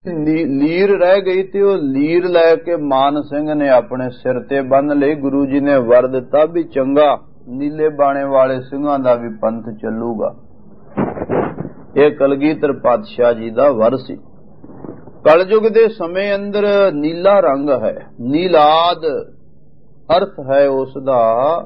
ਲੀਰ ਰਹਿ ਗਈ ਤੇ ਉਹ ਲੀਰ ਲੈ ਕੇ ਮਾਨ ਸਿੰਘ ਨੇ ਆਪਣੇ ਸਿਰ ਤੇ ਬੰਨ ਲਈ। ਗੁਰੂ ਜੀ ਨੇ ਵਰ ਦਿੱਤਾ ਵੀ ਚੰਗਾ, ਨੀਲੇ ਬਾਣੇ ਵਾਲੇ ਸਿੰਘਾਂ ਦਾ ਵੀ ਪੰਥ ਚੱਲੂਗਾ। ਇਹ ਕਲਗੀਧਰ ਪਾਤਸ਼ਾਹ ਜੀ ਦਾ ਵਰ ਸੀ। ਕਲਯੁਗ ਦੇ ਸਮੇਂ ਅੰਦਰ ਨੀਲਾ ਰੰਗ ਹੈ, ਨੀਲਾਦ ਅਰਥ ਹੈ ਉਸ ਦਾ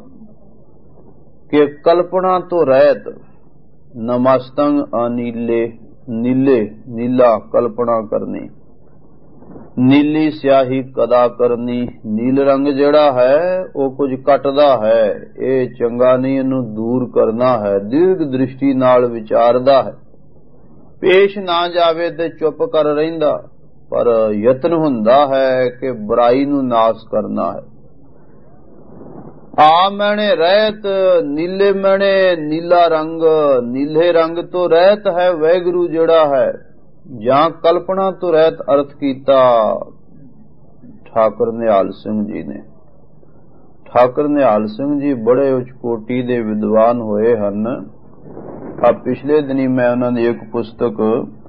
ਕਿ ਕਲਪਨਾ ਤੋਂ ਰਹਿਤ। ਨਮਸਤੰ ਅਨੀਲੇ, ਨੀਲੇ ਨੀਲਾ ਕਲਪਨਾ ਕਰਨੀ, ਨੀਲੀ ਸਿਆਹੀ ਕਦਾ ਕਰਨੀ। ਨੀਲ ਰੰਗ ਜਿਹੜਾ ਹੈ ਉਹ ਕੁਝ ਕੱਟਦਾ ਹੈ, ਇਹ ਚੰਗਾ ਨਹੀਂ, ਇਹਨੂੰ ਦੂਰ ਕਰਨਾ ਹੈ। ਦੀਰਘ ਦ੍ਰਿਸ਼ਟੀ ਨਾਲ ਵਿਚਾਰਦਾ ਹੈ, ਪੇਸ਼ ਨਾ ਜਾਵੇ ਤੇ ਚੁੱਪ ਕਰ ਰਹਿੰਦਾ, ਪਰ ਯਤਨ ਹੁੰਦਾ ਹੈ ਕਿ ਬੁਰਾਈ ਨੂੰ ਨਾਸ ਕਰਨਾ ਹੈ। ਆ ਮੈਨੇ ਰਹਿਤ ਨੀਲੇ ਮੈਨੇ, ਨੀਲਾ ਰੰਗ, ਨੀਲੇ ਰੰਗ ਤੋਂ ਰਹਿਤ ਹੈ ਵਾਹਿਗੁਰੂ ਜਿਹੜਾ ਹੈ। ਜਾਂ ਕਲਪਨਾ ਤੋਂ ਰਹਿਤ ਅਰਥ ਕੀਤਾ ਠਾਕੁਰ ਨਿਹਾਲ ਸਿੰਘ ਜੀ ਨੇ। ਠਾਕੁਰ ਨਿਹਾਲ ਸਿੰਘ ਜੀ ਬੜੇ ਉੱਚ ਕੋਟੀ ਦੇ ਵਿਦਵਾਨ ਹੋਏ ਹਨ। ਆ ਪਿਛਲੇ ਦਿਨੀ ਮੈਂ ਉਹਨਾਂ ਦੀ ਇੱਕ ਪੁਸਤਕ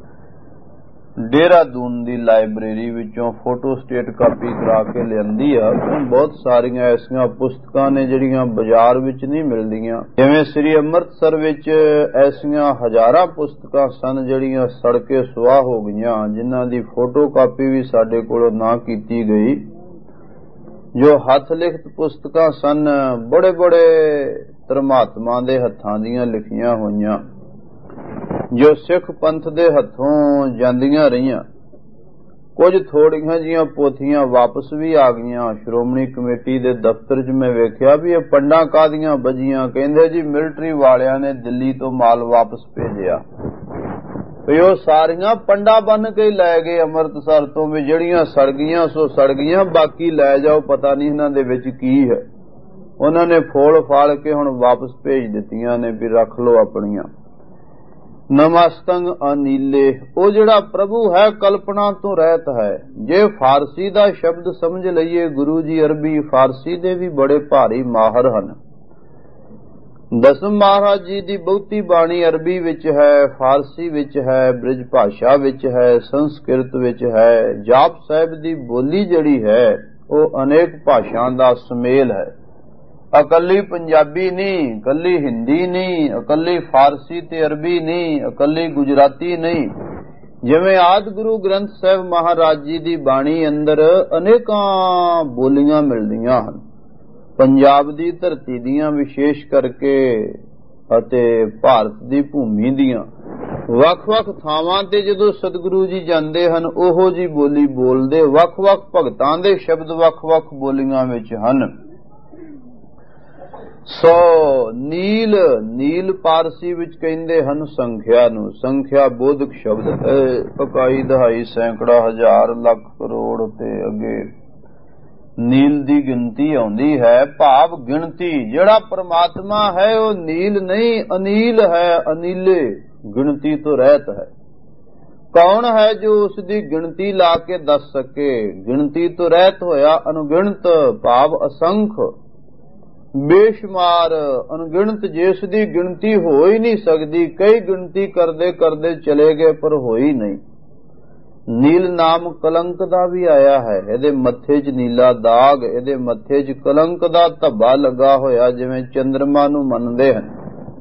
ਦੇਹਰਾਦੂਨ ਦੀ ਲਾਇਬ੍ਰੇਰੀ ਵਿੱਚੋਂ ਫੋਟੋ ਸਟੇਟ ਕਾਪੀ ਕਰਾ ਕੇ ਲਿਆਂਦੀ ਆ। ਬਹੁਤ ਸਾਰੀਆਂ ਐਸੀਆਂ ਪੁਸਤਕਾਂ ਨੇ ਜਿਹੜੀਆਂ ਬਾਜ਼ਾਰ ਵਿੱਚ ਨਹੀਂ ਮਿਲਦੀਆਂ। ਜਿਵੇਂ ਸ੍ਰੀ ਅੰਮ੍ਰਿਤਸਰ ਵਿੱਚ ਐਸੀਆਂ ਹਜ਼ਾਰਾਂ ਪੁਸਤਕਾਂ ਸਨ ਜਿਹੜੀਆਂ ਸੜ ਕੇ ਸੁਆਹ ਹੋ ਗਈਆਂ, ਜਿਨ੍ਹਾਂ ਦੀ ਫੋਟੋ ਕਾਪੀ ਵੀ ਸਾਡੇ ਕੋਲੋਂ ਨਾ ਕੀਤੀ ਗਈ। ਜੋ ਹੱਥ ਲਿਖਤ ਪੁਸਤਕਾਂ ਸਨ, ਬੜੇ ਬੜੇ ਧਰਮਾਤਮਾ ਦੇ ਹੱਥਾਂ ਦੀਆਂ ਲਿਖੀਆਂ ਹੋਈਆਂ, ਜੋ ਸਿੱਖ ਪੰਥ ਦੇ ਹੱਥੋਂ ਜਾਂਦੀਆਂ ਰਹੀਆਂ। ਕੁਝ ਥੋੜੀਆਂ ਜੀਆਂ ਪੋਥੀਆਂ ਵਾਪਸ ਵੀ ਆ ਗਈਆਂ। ਸ਼੍ਰੋਮਣੀ ਕਮੇਟੀ ਦੇ ਦਫ਼ਤਰ 'ਚ ਮੈਂ ਵੇਖਿਆ ਵੀ ਇਹ ਪੰਡਾਂ ਕਾਹਦੀਆਂ ਵੱਜੀਆਂ। ਕਹਿੰਦੇ ਜੀ ਮਿਲਟਰੀ ਵਾਲਿਆਂ ਨੇ ਦਿੱਲੀ ਤੋਂ ਮਾਲ ਵਾਪਸ ਭੇਜਿਆ। ਵੀ ਉਹ ਸਾਰੀਆਂ ਪੰਡਾ ਬੰਨ ਕੇ ਲੈ ਗਏ ਅੰਮ੍ਰਿਤਸਰ ਤੋਂ, ਵੀ ਜਿਹੜੀਆਂ ਸੜ ਗਈਆਂ ਸੋ ਸੜ ਗਈਆਂ, ਬਾਕੀ ਲੈ ਜਾਓ, ਪਤਾ ਨਹੀਂ ਇਹਨਾਂ ਦੇ ਵਿੱਚ ਕੀ ਹੈ। ਉਹਨਾਂ ਨੇ ਫੋਲ ਫਾਲ ਕੇ ਹੁਣ ਵਾਪਸ ਭੇਜ ਦਿੱਤੀਆਂ ਨੇ ਵੀ ਰੱਖ ਲਓ ਆਪਣੀਆਂ। ਨਮਸਤੰ ਅਨੀਲੇ, ਉਹ ਜਿਹੜਾ ਪ੍ਰਭੂ ਹੈ ਕਲਪਨਾ ਤੋਂ ਰਹਿਤ ਹੈ। ਜੇ ਫਾਰਸੀ ਦਾ ਸ਼ਬਦ ਸਮਝ ਲਈਏ, ਗੁਰੂ ਜੀ ਅਰਬੀ ਫਾਰਸੀ ਦੇ ਵੀ ਬੜੇ ਭਾਰੀ ਮਾਹਰ ਹਨ। ਦਸਮ ਮਹਾਰਾਜ ਜੀ ਦੀ ਬਹੁਤੀ ਬਾਣੀ ਅਰਬੀ ਵਿੱਚ ਹੈ, ਫਾਰਸੀ ਵਿੱਚ ਹੈ, ਬ੍ਰਿਜ ਭਾਸ਼ਾ ਵਿੱਚ ਹੈ, ਸੰਸਕ੍ਰਿਤ ਵਿੱਚ ਹੈ। ਜਾਪ ਸਾਹਿਬ ਦੀ ਬੋਲੀ ਜਿਹੜੀ ਹੈ ਉਹ ਅਨੇਕ ਭਾਸ਼ਾ ਦਾ ਸੁਮੇਲ ਹੈ। ਇਕੱਲੀ ਪੰਜਾਬੀ ਨਹੀਂ, ਇਕੱਲੀ ਹਿੰਦੀ ਨਹੀਂ, ਇਕੱਲੀ ਫਾਰਸੀ ਤੇ ਅਰਬੀ ਨਹੀਂ, ਇਕੱਲੀ ਗੁਜਰਾਤੀ ਨਹੀਂ। ਜਿਵੇਂ ਆਦਿ ਗੁਰੂ ਗ੍ਰੰਥ ਸਾਹਿਬ ਮਹਾਰਾਜ ਜੀ ਦੀ ਬਾਣੀ ਅੰਦਰ ਅਨੇਕਾਂ ਬੋਲੀਆਂ ਮਿਲਦੀਆਂ ਹਨ। ਪੰਜਾਬ ਦੀ ਧਰਤੀ ਦੀਆਂ ਵਿਸ਼ੇਸ਼ ਕਰਕੇ ਅਤੇ ਭਾਰਤ ਦੀ ਭੂਮੀ ਦੀਆਂ ਵੱਖ-ਵੱਖ ਥਾਵਾਂ ਤੇ ਜਦੋਂ ਸਤਿਗੁਰੂ ਜੀ ਜਾਂਦੇ ਹਨ, ਉਹੋ ਜੀ ਬੋਲੀ ਬੋਲਦੇ। ਵੱਖ-ਵੱਖ ਭਗਤਾਂ ਦੇ ਸ਼ਬਦ ਵੱਖ-ਵੱਖ ਬੋਲੀਆਂ ਵਿੱਚ ਹਨ। ਸੋ ਨੀਲ, ਨੀਲ ਪਾਰਸੀ ਵਿੱਚ ਕਹਿੰਦੇ ਹਨ ਸੰਖਿਆ ਨੂੰ। ਸੰਖਿਆ ਬੋਧਕ ਸ਼ਬਦ ਹੈ। ਇਕਾਈ ਦਹਾਈ ਸੈਂਕੜਾ ਹਜ਼ਾਰ ਲੱਖ ਕਰੋੜ ਤੇ ਅੱਗੇ ਨੀਲ ਦੀ ਗਿਣਤੀ ਆਉਂਦੀ ਹੈ। ਭਾਵ ਗਿਣਤੀ। ਜਿਹੜਾ ਪਰਮਾਤਮਾ ਹੈ ਉਹ ਨੀਲ ਨਹੀਂ, ਅਨੀਲ ਹੈ, ਅਨੀਲੇ, ਗਿਣਤੀ ਤੋਂ ਰਹਿਤ ਹੈ। ਕੌਣ ਹੈ ਜੋ ਉਸ ਦੀ ਗਿਣਤੀ ਲਾ ਕੇ ਦੱਸ ਸਕੇ? ਗਿਣਤੀ ਤੋਂ ਰਹਿਤ ਹੋਇਆ ਅਨੁਗਿਣਤ, ਭਾਵ ਅਸੰਖ, ਬੇਸ਼ੁਮਾਰ, ਅਣਗਿਣਤ, ਜਿਸ ਦੀ ਗਿਣਤੀ ਹੋ ਹੀ ਨਹੀਂ ਸਕਦੀ। ਕਈ ਗਿਣਤੀ ਕਰਦੇ ਕਰਦੇ ਚਲੇ ਗਏ ਪਰ ਹੋਈ ਨਹੀਂ। ਨੀਲ ਨਾਮ ਕਲੰਕ ਦਾ ਵੀ ਆਇਆ ਹੈ। ਇਹਦੇ ਮੱਥੇ 'ਚ ਨੀਲਾ ਦਾਗ, ਇਹਦੇ ਮੱਥੇ 'ਚ ਕਲੰਕ ਦਾ ਧੱਬਾ ਲੱਗਾ ਹੋਇਆ, ਜਿਵੇਂ ਚੰਦਰਮਾ ਨੂੰ ਮੰਨਦੇ ਹਨ।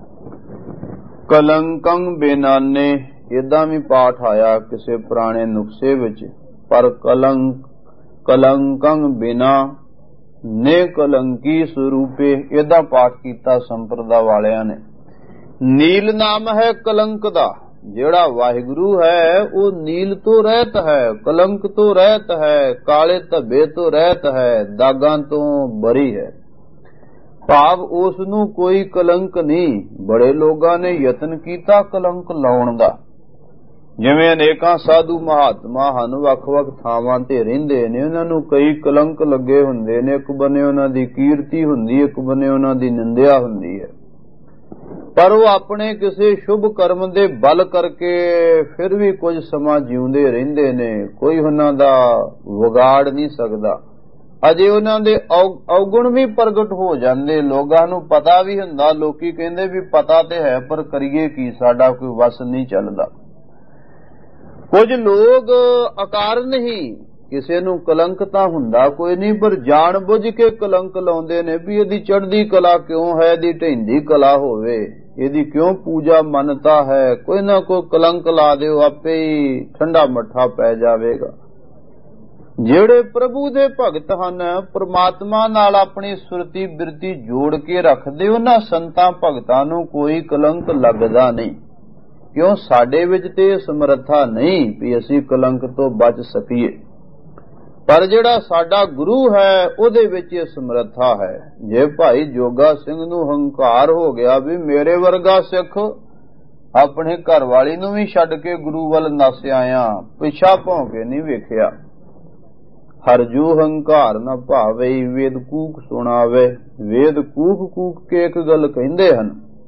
ਕਲੰਕੰ ਬੇਨਾਨੇ, ਏਦਾਂ ਵੀ ਪਾਠ ਆਇਆ ਕਿਸੇ ਪੁਰਾਣੇ ਨੁਕਸੇ ਵਿੱਚ। ਪਰ ਕਲੰਕੰ ਬਿਨਾ ਨੇ ਕਲੰਕੀ ਸਰੂਪੇ, ਇਹਦਾ ਪਾਠ ਕੀਤਾ ਸੰਪਰਦਾ ਵਾਲਿਆਂ ਨੇ। ਨੀਲ ਨਾਮ ਹੈ ਕਲੰਕ ਦਾ। ਜਿਹੜਾ ਵਾਹਿਗੁਰੂ ਹੈ ਉਹ ਨੀਲ ਤੋਂ ਰਹਿਤ ਹੈ, ਕਲੰਕ ਤੋਂ ਰਹਿਤ ਹੈ, ਕਾਲੇ ਧੱਬੇ ਤੋਂ ਰਹਿਤ ਹੈ, ਦਾਗਾਂ ਤੋਂ ਬਰੀ ਹੈ। ਭਾਵ ਉਸ ਨੂੰ ਕੋਈ ਕਲੰਕ ਨਹੀਂ। ਬੜੇ ਲੋਕਾਂ ਨੇ ਯਤਨ ਕੀਤਾ ਕਲੰਕ ਲਾਉਣ ਦਾ। ਜਿਵੇਂ ਅਨੇਕਾਂ ਸਾਧੂ ਮਹਾਤਮਾ ਹਨ, ਵੱਖ-ਵੱਖ ਥਾਵਾਂ ਤੇ ਰਹਿੰਦੇ ਨੇ, ਉਹਨਾਂ ਨੂੰ ਕਈ ਕਲੰਕ ਲੱਗੇ ਹੁੰਦੇ ਨੇ। ਇੱਕ ਬੰਨੇ ਉਹਨਾਂ ਦੀ ਕੀਰਤੀ ਹੁੰਦੀ, ਇੱਕ ਬੰਨੇ ਉਹਨਾਂ ਦੀ ਨਿੰਦਿਆ ਹੁੰਦੀ ਹੈ। ਪਰ ਉਹ ਆਪਣੇ ਕਿਸੇ ਸ਼ੁਭ ਕਰਮ ਦੇ ਬਲ ਕਰਕੇ ਫਿਰ ਵੀ ਕੁਝ ਸਮਾਂ ਜਿਉਂਦੇ ਰਹਿੰਦੇ ਨੇ। ਕੋਈ ਉਹਨਾਂ ਦਾ ਵਿਗਾੜ ਨਹੀਂ ਸਕਦਾ। ਅਜੇ ਉਹਨਾਂ ਦੇ ਔਗੁਣ ਵੀ ਪ੍ਰਗਟ ਹੋ ਜਾਂਦੇ, ਲੋਕਾਂ ਨੂੰ ਪਤਾ ਵੀ ਹੁੰਦਾ। ਲੋਕੀ ਕਹਿੰਦੇ ਵੀ ਪਤਾ ਤੇ ਹੈ ਪਰ ਕਰੀਏ ਕੀ, ਸਾਡਾ ਕੋਈ ਵਸ ਨਹੀਂ ਚੱਲਦਾ। ਕੁਝ ਲੋਕ ਅਕਾਰਨ ਹੀ ਕਿਸੇ ਨੂੰ ਕਲੰਕ ਤਾਂ ਹੁੰਦਾ ਕੋਈ ਨਹੀਂ, ਪਰ ਜਾਣ ਬੁੱਝ ਕੇ ਕਲੰਕ ਲਾਉਂਦੇ ਨੇ ਵੀ ਇਹਦੀ ਚੜ੍ਹਦੀ ਕਲਾ ਕਿਉਂ ਹੈ, ਇਹਦੀ ਢਹਿੰਦੀ ਕਲਾ ਹੋਵੇ, ਇਹਦੀ ਕਿਉਂ ਪੂਜਾ ਮੰਨਤਾ ਹੈ, ਕੋਈ ਨਾ ਕੋਈ ਕਲੰਕ ਲਾ ਦਿਓ, ਆਪੇ ਹੀ ਠੰਡਾ ਮੱਠਾ ਪੈ ਜਾਵੇਗਾ। ਜਿਹੜੇ ਪ੍ਰਭੂ ਦੇ ਭਗਤ ਹਨ, ਪ੍ਰਮਾਤਮਾ ਨਾਲ ਆਪਣੀ ਸੁਰਤੀ ਬਿਰਤੀ ਜੋੜ ਕੇ ਰੱਖਦੇ, ਉਹਨਾਂ ਸੰਤਾਂ ਭਗਤਾਂ ਨੂੰ ਕੋਈ ਕਲੰਕ ਲੱਗਦਾ ਨਹੀਂ। ਕਿਉਂ? ਸਾਡੇ ਵਿੱਚ ਤੇ ਸਮਰੱਥਾ ਨਹੀਂ ਵੀ ਅਸੀਂ ਕਲੰਕ ਤੋਂ ਬਚ ਸਕੀਏ, ਪਰ ਜਿਹੜਾ ਸਾਡਾ ਗੁਰੂ ਹੈ ਉਹਦੇ ਵਿੱਚ ਇਹ ਸਮਰੱਥਾ ਹੈ। ਜੇ ਭਾਈ ਜੋਗਾ ਸਿੰਘ ਨੂੰ ਹੰਕਾਰ ਹੋ ਗਿਆ ਵੀ ਮੇਰੇ ਵਰਗਾ ਸਿੱਖ ਆਪਣੇ ਘਰ ਵਾਲੀ ਨੂੰ ਵੀ ਛੱਡ ਕੇ ਗੁਰੂ ਵੱਲ ਨੱਸ ਆਇਆ, ਪਿਛਾ ਭੌਂ ਕੇ ਨਹੀਂ ਵੇਖਿਆ। ਹਰਜੂ ਹੰਕਾਰ ਨਾ ਭਾਵੇ, ਵੇਦ ਕੂਕ ਸੁਣਾਵੇ। ਵੇਦ ਕੂਕ ਕੂਕ ਕੇ ਇੱਕ ਗੱਲ ਕਹਿੰਦੇ ਹਨ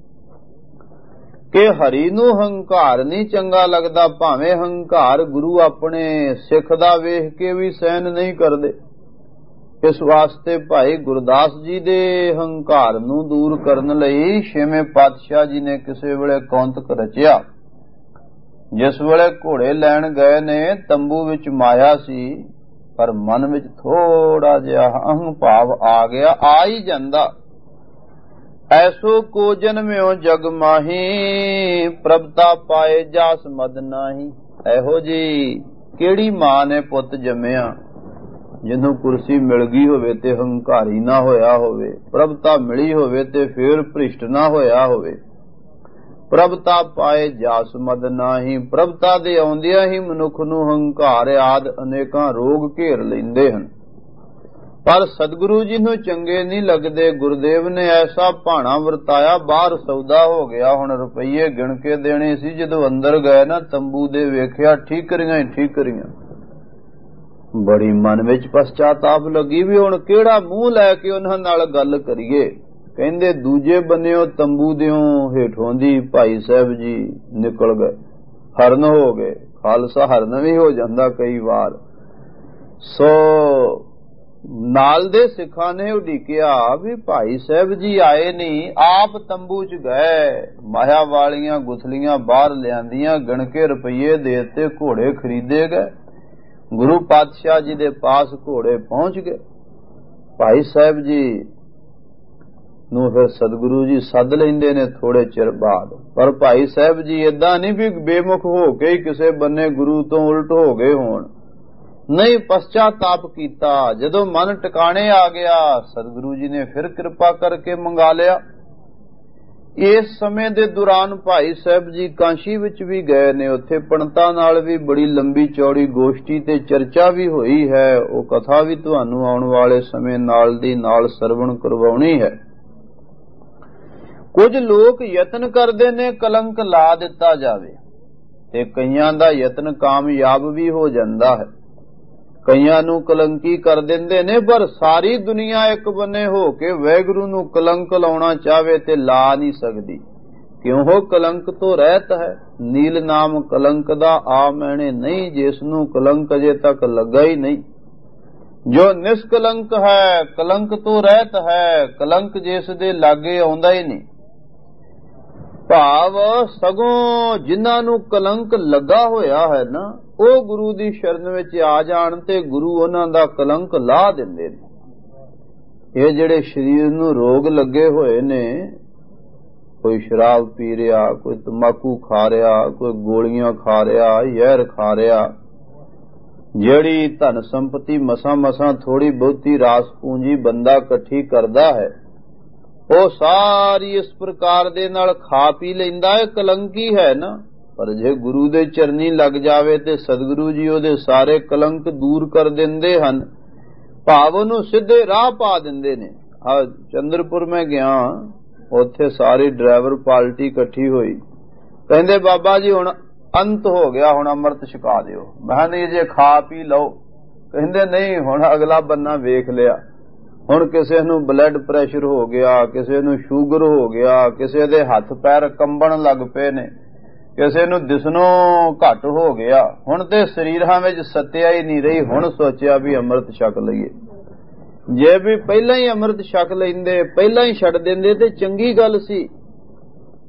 ਕਿ ਹਰੀ ਨੂੰ ਹੰਕਾਰ ਨਹੀਂ ਚੰਗਾ ਲੱਗਦਾ, ਭਾਵੇਂ ਹੰਕਾਰ ਗੁਰੂ ਆਪਣੇ ਸਿੱਖ ਦਾ ਵੇਖ ਕੇ ਵੀ ਸਹਿਨ ਨਹੀਂ ਕਰਦੇ। ਇਸ ਵਾਸਤੇ ਭਾਈ ਗੁਰਦਾਸ ਜੀ ਦੇ ਹੰਕਾਰ ਨੂੰ ਦੂਰ ਕਰਨ ਲਈ ਛੇਵੇਂ ਪਾਤਸ਼ਾਹ ਜੀ ਨੇ ਕਿਸੇ ਵੇਲੇ ਕੌਂਤਕ ਰਚਿਆ। ਜਿਸ ਵੇਲੇ ਘੋੜੇ ਲੈਣ ਗਏ ਨੇ, ਤੰਬੂ ਵਿੱਚ ਮਾਇਆ ਸੀ, ਪਰ ਮਨ ਵਿੱਚ ਥੋੜਾ ਜਿਹਾ ਅਹੰ ਭਾਵ ਆ ਗਿਆ, ਆ ਹੀ ਜਾਂਦਾ। ਐਸੋ ਕੋ ਜਨਮਿਓ ਜਗ ਮਾਹੀ, ਪ੍ਰਭਤਾ ਪਾਏ ਜਾਸ ਮਦ ਨਾਹੀ। ਇਹੋ ਜੀ ਕਿਹੜੀ ਮਾਂ ਨੇ ਪੁੱਤ ਜੰਮਿਆ ਜਿਹਨੂੰ ਕੁਰਸੀ ਮਿਲ ਗਈ ਹੋਵੇ ਤੇ ਹੰਕਾਰੀ ਨਾ ਹੋਇਆ ਹੋਵੇ, ਪ੍ਰਭਤਾ ਮਿਲੀ ਹੋਵੇ ਤੇ ਫੇਰ ਭ੍ਰਿਸ਼ਟ ਨਾ ਹੋਇਆ ਹੋਵੇ। ਪ੍ਰਭਤਾ ਪਾਏ ਜਾਸ ਮਦ ਨਾਹੀ। ਪ੍ਰਭਤਾ ਦੇ ਆਉਂਦਿਆਂ ਹੀ ਮਨੁੱਖ ਨੂੰ ਹੰਕਾਰ ਆਦਿ ਅਨੇਕਾਂ ਰੋਗ ਘੇਰ ਲੈਂਦੇ ਹਨ, ਪਰ ਸਤਿਗੁਰੂ ਜੀ ਨੂੰ ਚੰਗੇ ਨਹੀਂ ਲੱਗਦੇ। ਗੁਰਦੇਵ ਨੇ ਐਸਾ ਭਾਣਾ ਵਰਤਾਇਆ, ਬਾਹਰ ਸੌਦਾ ਹੋ ਗਿਆ। ਹੁਣ ਰੁਪਈਏ ਗਿਣ ਕੇ ਦੇਣੇ ਸੀ, ਜਦੋਂ ਅੰਦਰ ਗਏ ਨਾ ਤੰਬੂ ਦੇ ਵੇਖਿਆ ਠੀਕਰੀਆਂ ਹੀ ਠੀਕਰੀਆਂ। ਬੜੀ ਮਨ ਵਿੱਚ ਪਛਤਾਤਾਪ ਲੱਗੀ ਵੀ ਹੁਣ ਕਿਹੜਾ ਮੂੰਹ ਲੈ ਕੇ ਉਹਨਾਂ ਨਾਲ ਗੱਲ ਕਰੀਏ। ਕਹਿੰਦੇ ਦੂਜੇ ਬੰਨਿਓ ਤੰਬੂ ਦਿਓ ਹੇਠੋਂ ਦੀ ਭਾਈ ਸਾਹਿਬ ਜੀ ਨਿਕਲ ਗਏ, ਹਰਨ ਹੋ ਗਏ। ਖਾਲਸਾ ਹਰਨ ਵੀ ਹੋ ਜਾਂਦਾ ਕਈ ਵਾਰ। ਸੋ ਨਾਲ ਦੇ ਸਿੱਖਾਂ ਨੇ ਉਡੀਕਿਆ ਵੀ ਭਾਈ ਸਾਹਿਬ ਜੀ ਆਏ ਨਹੀਂ, ਆਪ ਤੰਬੂ ਚ ਗਏ। ਮਾਇਆ ਵਾਲੀਆਂ ਗੁਥਲੀਆਂ ਬਾਹਰ ਲਿਆਂਦੀਆਂ, ਗਿਣ ਕੇ ਰੁਪਈਏ ਦੇ ਦਿੱਤੇ, ਘੋੜੇ ਖਰੀਦੇ ਗਏ। ਗੁਰੂ ਪਾਤਸ਼ਾਹ ਜੀ ਦੇ ਪਾਸ ਘੋੜੇ ਪਹੁੰਚ ਗਏ। ਭਾਈ ਸਾਹਿਬ ਜੀ ਨੂੰ ਫਿਰ ਸਤਿਗੁਰੂ ਜੀ ਸੱਦ ਲੈਂਦੇ ਨੇ ਥੋੜੇ ਚਿਰ ਬਾਅਦ। ਪਰ ਭਾਈ ਸਾਹਿਬ ਜੀ ਏਦਾਂ ਨਹੀਂ ਵੀ ਬੇਮੁਖ ਹੋ ਕੇ ਹੀ ਕਿਸੇ ਬੰਨੇ ਗੁਰੂ ਤੋਂ ਉਲਟ ਹੋ ਗਏ ਹੋਣ, ਨਹੀਂ, ਪਛਤਾਤਾਪ ਕੀਤਾ। ਜਦੋਂ ਮਨ ਟਿਕਾਣੇ ਆ ਗਿਆ, ਸਤਿਗੁਰੂ ਜੀ ਨੇ ਫਿਰ ਕਿਰਪਾ ਕਰਕੇ ਮੰਗਾ ਲਿਆ। ਇਸ ਸਮੇਂ ਦੇ ਦੌਰਾਨ ਭਾਈ ਸਾਹਿਬ ਜੀ ਕਾਂਸ਼ੀ ਵਿੱਚ ਵੀ ਗਏ ਨੇ, ਉੱਥੇ ਪੰਡਤਾਂ ਨਾਲ ਵੀ ਬੜੀ ਲੰਬੀ ਚੌੜੀ ਗੋਸ਼ਟੀ ਤੇ ਚਰਚਾ ਵੀ ਹੋਈ ਹੈ। ਉਹ ਕਥਾ ਵੀ ਤੁਹਾਨੂੰ ਆਉਣ ਵਾਲੇ ਸਮੇਂ ਨਾਲ ਦੀ ਨਾਲ ਸਰਵਣ ਕਰਵਾਉਣੀ ਹੈ। ਕੁਝ ਲੋਕ ਯਤਨ ਕਰਦੇ ਨੇ ਕਲੰਕ ਲਾ ਦਿੱਤਾ ਜਾਵੇ, ਤੇ ਕਈਆਂ ਦਾ ਯਤਨ ਕਾਮਯਾਬ ਵੀ ਹੋ ਜਾਂਦਾ ਹੈ। ਕਈਆਂ ਨੂੰ ਕਲੰਕੀ ਕਰ ਦਿੰਦੇ ਨੇ, ਪਰ ਸਾਰੀ ਦੁਨੀਆ ਇੱਕ ਬੰਨੇ ਹੋ ਕੇ ਵਾਹਿਗੁਰੂ ਨੂੰ ਕਲੰਕ ਲਾਉਣਾ ਚਾਹਵੇ ਤੇ ਲਾ ਨਹੀਂ ਸਕਦੀ। ਕਿਉਂ? ਉਹ ਕਲੰਕ ਤੋਂ ਰਹਿਤ ਹੈ। ਨੀਲ ਨਾਮ ਕਲੰਕ ਦਾ ਆ ਮੈਨੇ ਨਹੀਂ, ਜਿਸ ਨੂੰ ਕਲੰਕ ਅਜੇ ਤੱਕ ਲੱਗਾ ਹੀ ਨਹੀਂ। ਜੋ ਨਿਸ਼ਕਲੰਕ ਹੈ, ਕਲੰਕ ਤੋਂ ਰਹਿਤ ਹੈ, ਕਲੰਕ ਜਿਸ ਦੇ ਲਾਗੇ ਆਉਂਦਾ ਹੀ ਨਹੀਂ। ਭਾਵ ਸਗੋਂ ਜਿਨ੍ਹਾਂ ਨੂੰ ਕਲੰਕ ਲੱਗਾ ਹੋਇਆ ਹੈ ਨਾ, ਉਹ ਗੁਰੂ ਦੀ ਸ਼ਰਨ ਵਿੱਚ ਆ ਜਾਣ ਤੇ ਗੁਰੂ ਉਹਨਾਂ ਦਾ ਕਲੰਕ ਲਾ ਦਿੰਦੇ ਨੇ। ਇਹ ਜਿਹੜੇ ਸਰੀਰ ਨੂੰ ਰੋਗ ਲੱਗੇ ਹੋਏ ਨੇ, ਕੋਈ ਸ਼ਰਾਬ ਪੀ ਰਿਹਾ, ਕੋਈ ਤੰਬਾਕੂ ਖਾ ਰਿਹਾ, ਕੋਈ ਗੋਲੀਆਂ ਖਾ ਰਿਹਾ, ਜ਼ਹਿਰ ਖਾ ਰਿਹਾ, ਜਿਹੜੀ ਧਨ ਸੰਪਤੀ ਮਸਾਂ ਥੋੜੀ ਬਹੁਤੀ ਰਾਸ ਪੂੰਜੀ ਬੰਦਾ ਇਕੱਠੀ ਕਰਦਾ ਹੈ, ਉਹ ਸਾਰੀ ਇਸ ਪ੍ਰਕਾਰ ਦੇ ਨਾਲ ਖਾ ਪੀ ਲੈਂਦਾ ਹੈ, ਕਲੰਕੀ ਹੈ ਨਾ। ਪਰ ਜੇ ਗੁਰੂ ਦੇ ਚਰਨੀ ਲੱਗ ਜਾਵੇ ਤੇ ਸਤਿਗੁਰੂ ਜੀ ਉਹਦੇ ਸਾਰੇ ਕਲੰਕ ਦੂਰ ਕਰ ਦਿੰਦੇ ਹਨ, ਭਾਵ ਉਹਨੂੰ ਸਿੱਧੇ ਰਾਹ ਪਾ ਦਿੰਦੇ ਨੇ। ਚੰਦਰਪੁਰ ਮੈਂ ਗਿਆ, ਉੱਥੇ ਸਾਰੀ ਡਰਾਈਵਰ ਪਾਰਟੀ ਇਕੱਠੀ ਹੋਈ। ਕਹਿੰਦੇ ਬਾਬਾ ਜੀ ਹੁਣ ਅੰਤ ਹੋ ਗਿਆ, ਹੁਣ ਅੰਮ੍ਰਿਤ ਛਕਾ ਦਿਓ। ਮੈਂ ਨਹੀਂ, ਜੇ ਖਾ ਪੀ ਲਓ। ਕਹਿੰਦੇ ਨਹੀਂ, ਹੁਣ ਅਗਲਾ ਬੰਨਾ ਵੇਖ ਲਿਆ। ਹੁਣ ਕਿਸੇ ਨੂੰ ਬਲੱਡ ਪ੍ਰੈਸ਼ਰ ਹੋ ਗਿਆ, ਕਿਸੇ ਨੂੰ ਸ਼ੂਗਰ ਹੋ ਗਿਆ, ਕਿਸੇ ਦੇ ਹੱਥ ਪੈਰ ਕੰਬਣ ਲੱਗ ਪਏ ਨੇ, ਕਿਸੇ ਨੂੰ ਦਿਸਣੋਂ ਘੱਟ ਹੋ ਗਿਆ। ਹੁਣ ਤੇ ਸਰੀਰਾਂ ਵਿੱਚ ਸੱਤਿਆ ਹੀ ਨਹੀਂ ਰਹੀ। ਹੁਣ ਸੋਚਿਆ ਵੀ ਅੰਮ੍ਰਿਤ ਛਕ ਲਈਏ। ਜੇ ਵੀ ਪਹਿਲਾਂ ਹੀ ਅੰਮ੍ਰਿਤ ਛਕ ਲੈਂਦੇ, ਪਹਿਲਾਂ ਹੀ ਛੱਡ ਦਿੰਦੇ ਤੇ ਚੰਗੀ ਗੱਲ ਸੀ।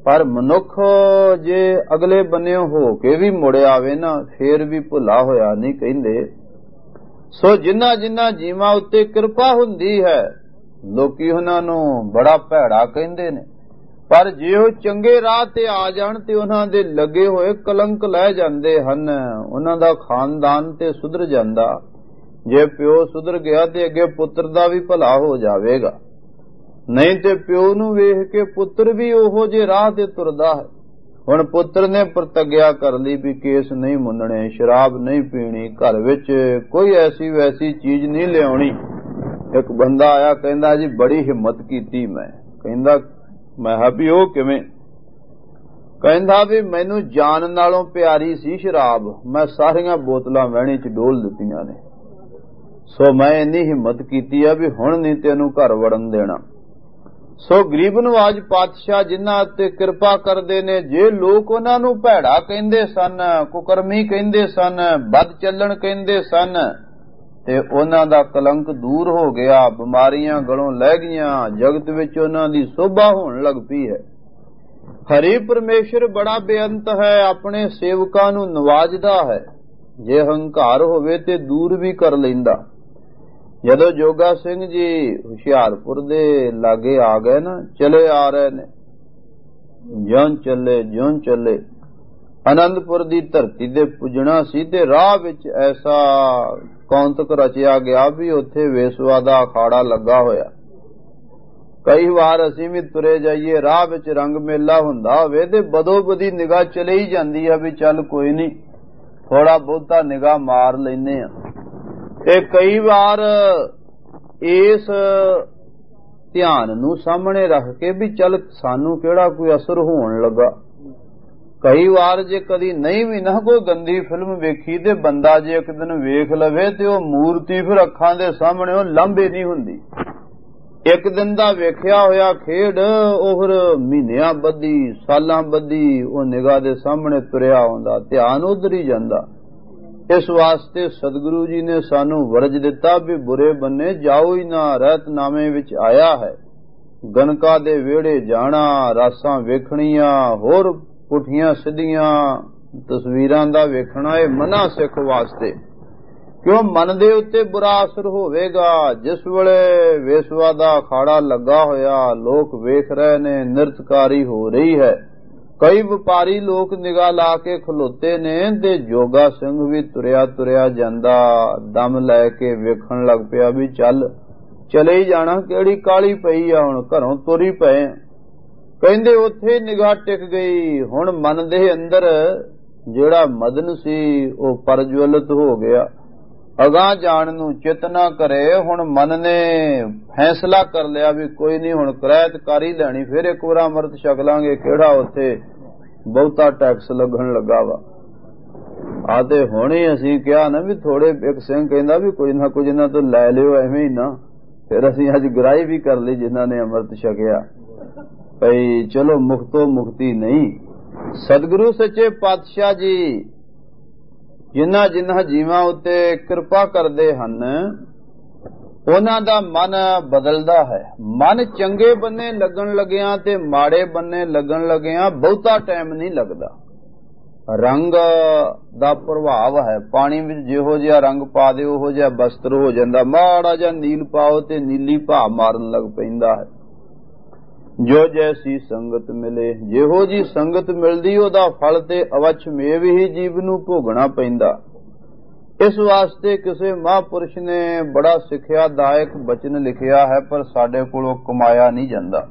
ਪਰ ਮਨੁੱਖ ਜੇ ਅਗਲੇ ਬੰਨਿਓ ਹੋ ਕੇ ਵੀ ਮੁੜ ਆਵੇ ਨਾ, ਫੇਰ ਵੀ ਭੁੱਲਾ ਹੋਇਆ ਨਹੀਂ ਕਹਿੰਦੇ। ਸੋ ਜਿਨ੍ਹਾਂ ਜਿਨ੍ਹਾਂ ਜੀਵਾਂ ਉੱਤੇ ਕਿਰਪਾ ਹੁੰਦੀ ਹੈ, ਲੋਕੀ ਉਹਨਾਂ ਨੂੰ ਬੜਾ ਭੈੜਾ ਕਹਿੰਦੇ ਨੇ, ਪਰ ਜੇ ਉਹ ਚੰਗੇ ਰਾਹ ਤੇ ਆ ਜਾਣ ਤੇ ਉਹਨਾਂ ਦੇ ਲੱਗੇ ਹੋਏ ਕਲੰਕ ਲੈ ਜਾਂਦੇ ਹਨ। ਉਹਨਾਂ ਦਾ ਖਾਨਦਾਨ ਤੇ ਸੁਧਰ ਜਾਂਦਾ। ਜੇ ਪਿਓ ਸੁਧਰ ਗਿਆ ਤੇ ਅੱਗੇ ਪੁੱਤਰ ਦਾ ਵੀ ਭਲਾ ਹੋ ਜਾਵੇਗਾ, ਨਹੀਂ ਤੇ ਪਿਓ ਨੂੰ ਵੇਖ ਕੇ ਪੁੱਤਰ ਵੀ ਉਹੋ ਜਿਹੇ ਰਾਹ ਤੇ ਤੁਰਦਾ ਹੈ। ਹੁਣ ਪੁੱਤਰ ਨੇ ਪ੍ਰਤੱਗਿਆ ਕਰ ਲਈ ਵੀ ਕੇਸ ਨਹੀਂ ਮੁੰਨਣੇ, ਸ਼ਰਾਬ ਨਹੀਂ ਪੀਣੀ, ਘਰ ਵਿੱਚ ਕੋਈ ਐਸੀ ਵੈਸੀ ਚੀਜ਼ ਨਹੀਂ ਲਿਆਉਣੀ। ਇੱਕ ਬੰਦਾ ਆਇਆ, ਕਹਿੰਦਾ ਜੀ ਬੜੀ ਹਿੰਮਤ ਕੀਤੀ ਮੈਂ। ਕਹਿੰਦਾ ਮੈਂ ਕਿਹਾ ਵੀ ਉਹ ਕਿਵੇਂ? ਕਹਿੰਦਾ ਵੀ ਮੈਨੂੰ ਜਾਨ ਨਾਲੋਂ ਪਿਆਰੀ ਸੀ ਸ਼ਰਾਬ, ਮੈਂ ਸਾਰੀਆਂ ਬੋਤਲਾਂ ਵਹਿਣੀ ਚ ਡੋਲ ਦਿੱਤੀਆਂ ਨੇ। ਸੋ ਮੈਂ ਇੰਨੀ ਹਿੰਮਤ ਕੀਤੀ ਆ ਵੀ ਹੁਣ ਨਹੀਂ ਤੈਨੂੰ ਘਰ ਵੜਨ ਦੇਣਾ। ਸੋ ਗਰੀਬ ਨਵਾਜ ਪਾਤਸ਼ਾਹ ਜਿਨ੍ਹਾਂ ਉੱਤੇ ਕਿਰਪਾ ਕਰਦੇ ਨੇ, ਜੇ ਲੋਕ ਉਹਨਾਂ ਨੂੰ ਭੈੜਾ ਕਹਿੰਦੇ ਸਨ, ਕੁਕਰਮੀ ਕਹਿੰਦੇ ਸਨ, ਬਦ ਚੱਲਣ ਕਹਿੰਦੇ ਸਨ, ਤੇ ਉਹਨਾਂ ਦਾ ਕਲੰਕ ਦੂਰ ਹੋ ਗਿਆ, ਬਿਮਾਰੀਆਂ ਗਲੋਂ ਲਹਿ ਗਈਆਂ, ਜਗਤ ਵਿੱਚ ਉਹਨਾਂ ਦੀ ਸੋਭਾ ਹੋਣ ਲੱਗ ਪਈ ਹੈ। ਹਰੀ ਪਰਮੇਸ਼ਰ ਬੜਾ ਬੇਅੰਤ ਹੈ, ਆਪਣੇ ਸੇਵਕਾਂ ਨੂੰ ਨਵਾਜਦਾ ਹੈ। ਜੇ ਹੰਕਾਰ ਹੋਵੇ ਤੇ ਦੂਰ ਵੀ ਕਰ ਲੈਂਦਾ। ਜਦੋਂ ਜੋਗਾ ਸਿੰਘ ਜੀ ਹੁਸ਼ਿਆਰਪੁਰ ਦੇ ਲਾਗੇ ਆ ਗਏ ਨਾ, ਚਲੇ ਆ ਰਹੇ ਨੇ, ਜਿਉਂ ਚੱਲੇ ਆਨੰਦਪੁਰ ਦੀ ਧਰਤੀ ਤੇ ਪੁੱਜਣਾ ਸੀ, ਤੇ ਰਾਹ ਵਿੱਚ ਐਸਾ ਕੌਂਤਕ ਰਚਿਆ ਗਿਆ ਵੀ ਉੱਥੇ ਵੇਸਵਾ ਦਾ ਅਖਾੜਾ ਲੱਗਾ ਹੋਇਆ। ਕਈ ਵਾਰ ਅਸੀਂ ਵੀ ਤੁਰੇ ਜਾਈਏ, ਰਾਹ ਵਿੱਚ ਰੰਗ ਮੇਲਾ ਹੁੰਦਾ ਹੋਵੇ ਤੇ ਬਦੋ ਬਦੀ ਨਿਗਾਹ ਚਲੇ ਹੀ ਜਾਂਦੀ ਆ ਵੀ ਚੱਲ ਕੋਈ ਨਹੀਂ, ਥੋੜਾ ਬਹੁਤਾ ਨਿਗਾਹ ਮਾਰ ਲੈਨੇ ਆ। ਤੇ ਕਈ ਵਾਰ ਇਸ ਧਿਆਨ ਨੂੰ ਸਾਹਮਣੇ ਰੱਖ ਕੇ ਵੀ ਚੱਲ ਸਾਨੂੰ ਕਿਹੜਾ ਕੋਈ ਅਸਰ ਹੋਣ ਲੱਗਾ। ਕਈ ਵਾਰ ਜੇ ਕਦੀ ਨਹੀਂ ਵੀ ਨਾ ਕੋਈ ਗੰਦੀ ਫਿਲਮ ਵੇਖੀ ਤੇ ਬੰਦਾ ਜੇ ਇੱਕ ਦਿਨ ਵੇਖ ਲਵੇ ਤੇ ਉਹ ਮੂਰਤੀ ਫਿਰ ਅੱਖਾਂ ਦੇ ਸਾਹਮਣੇ ਉਹ ਲਾਂਭੇ ਨਹੀਂ ਹੁੰਦੀ। ਇੱਕ ਦਿਨ ਦਾ ਵੇਖਿਆ ਹੋਇਆ ਖੇਡ ਉਹ ਫਿਰ ਮਹੀਨਿਆਂ ਬੱਧੀ, ਸਾਲਾਂ ਬੱਧੀ ਉਹ ਨਿਗਾਹ ਦੇ ਸਾਹਮਣੇ ਤੁਰਿਆ ਆਉਂਦਾ, ਧਿਆਨ ਉਧਰ ਹੀ ਜਾਂਦਾ। ਇਸ ਵਾਸਤੇ ਸਤਿਗੁਰੂ ਜੀ ਨੇ ਸਾਨੂੰ ਵਰਜ ਦਿੱਤਾ ਵੀ ਬੁਰੇ ਬੰਨੇ ਜਾਓ ਹੀ ਨਾ। ਰਹਿਤਨਾਮੇ ਵਿੱਚ ਆਇਆ ਹੈ, ਗਨਕਾ ਦੇ ਵਿਹੜੇ ਜਾਣਾ, ਰਾਸਾਂ ਵੇਖਣੀਆਂ, ਹੋਰ ਪੁੱਠੀਆਂ ਸਿੱਧੀਆਂ ਤਸਵੀਰਾਂ ਦਾ ਵੇਖਣਾ, ਇਹ ਮਨਾ ਸਿੱਖ ਵਾਸਤੇ। ਕਿਉਂ? ਮਨ ਦੇ ਉੱਤੇ ਬੁਰਾ ਅਸਰ ਹੋਵੇਗਾ। ਜਿਸ ਵੇਲੇ ਵੇਸਵਾ ਦਾ ਅਖਾੜਾ ਲੱਗਾ ਹੋਇਆ, ਲੋਕ ਵੇਖ ਰਹੇ ਨੇ, ਨਿਰਤਕਾਰੀ ਹੋ ਰਹੀ ਹੈ, ਕਈ ਵਪਾਰੀ ਲੋਕ ਨਿਗਾਹ ਲਾ ਕੇ ਖਲੋਤੇ ਨੇ, ਤੇ ਜੋਗਾ ਸਿੰਘ ਵੀ ਤੁਰਿਆ ਤੁਰਿਆ ਜਾਂਦਾ, ਦਮ ਲੈ ਕੇ ਵੇਖਣ ਲੱਗ ਪਿਆ ਵੀ ਚਲੇ ਹੀ ਜਾਣਾ, ਕਿਹੜੀ ਕਾਹਲੀ ਪਈ ਆ, ਹੁਣ ਘਰੋਂ ਤੁਰੀ ਪਏ। ਕਹਿੰਦੇ ਉੱਥੇ ਨਿਗਾਹ ਟਿਕ ਗਈ। ਹੁਣ ਮਨ ਦੇ ਅੰਦਰ ਜਿਹੜਾ ਮਦਨ ਸੀ ਉਹ ਪ੍ਰਜਵਲਿਤ ਹੋ ਗਿਆ, ਅਗਾਂਹ ਜਾਣ ਨੂੰ ਚਿਤ ਨਾ ਕਰੇ। ਹੁਣ ਮਨ ਨੇ ਫੈਸਲਾ ਕਰ ਲਿਆ ਵੀ ਕੋਈ ਨਹੀਂ, ਹੁਣ ਕਿਰਾਇਤ ਕਰ ਹੀ ਲੈਣੀ, ਫਿਰ ਇੱਕ ਵਾਰ ਅੰਮ੍ਰਿਤ ਛਕ ਲਾਂਗੇ, ਕਿਹੜਾ ਉੱਥੇ ਬਹੁਤਾ ਟੈਕਸ ਲੱਗਣ ਲੱਗਾ ਵਾ। ਆ ਤੇ ਹੁਣੇ ਅਸੀਂ ਕਿਹਾ ਨਾ ਵੀ ਥੋੜੇ, ਇੱਕ ਸਿੰਘ ਕਹਿੰਦਾ ਵੀ ਕੁਝ ਨਾ ਕੁਝ ਇਹਨਾਂ ਤੋਂ ਲੈ ਲਿਓ, ਐਵੇਂ ਹੀ ਨਾ। ਫਿਰ ਅਸੀਂ ਅੱਜ ਗਰਾਈ ਵੀ ਕਰ ਲਈ ਜਿਨ੍ਹਾਂ ਨੇ ਅੰਮ੍ਰਿਤ ਛਕਿਆ, ਭਈ ਚਲੋ ਮੁਕਤੋ ਮੁਕਤੀ ਨਹੀਂ। ਸਤਿਗੁਰੂ ਸੱਚੇ ਪਾਤਸ਼ਾਹ ਜੀ ਜਿਨ੍ਹਾਂ ਜਿਨ੍ਹਾਂ ਜੀਵਾਂ ਉੱਤੇ ਕਿਰਪਾ ਕਰਦੇ ਹਨ, ਉਹਨਾਂ ਦਾ ਮਨ ਬਦਲਦਾ ਹੈ। ਮਨ ਚੰਗੇ ਬੰਨੇ ਲੱਗਣ ਲੱਗਿਆਂ ਤੇ ਮਾੜੇ ਬੰਨੇ ਲੱਗਣ ਲੱਗਿਆਂ ਬਹੁਤਾ ਟਾਈਮ ਨਹੀਂ ਲੱਗਦਾ। ਰੰਗ ਦਾ ਪ੍ਰਭਾਵ ਹੈ, ਪਾਣੀ ਵਿੱਚ ਜਿਹੋ ਜਿਹਾ ਰੰਗ ਪਾ ਦਿਓ ਉਹੋ ਜਿਹਾ ਬਸਤਰ ਹੋ ਜਾਂਦਾ, ਮਾੜਾ ਜਿਹਾ ਨੀਲ ਪਾਓ ਤੇ ਨੀਲੀ ਭਾਅ ਮਾਰਨ ਲੱਗ ਪੈਂਦਾ ਹੈ। ਜੋ ਜੈਸੀ ਸੰਗਤ ਮਿਲੇ, ਜਿਹੋ ਜੀ ਸੰਗਤ ਮਿਲਦੀ ਉਹਦਾ ਫਲ ਤੇ ਅਵਛ ਮੇਵ ਹੀ ਜੀਵ ਨੂੰ ਭੋਗਣਾ ਪੈਂਦਾ। ਇਸ ਵਾਸਤੇ ਕਿਸੇ ਮਹਾਂਪੁਰਸ਼ ਨੇ ਬੜਾ ਸਿੱਖਿਆਦਾਇਕ ਬਚਨ ਲਿਖਿਆ ਹੈ, ਪਰ ਸਾਡੇ ਕੋਲੋਂ ਕਮਾਇਆ ਨਹੀਂ ਜਾਂਦਾ।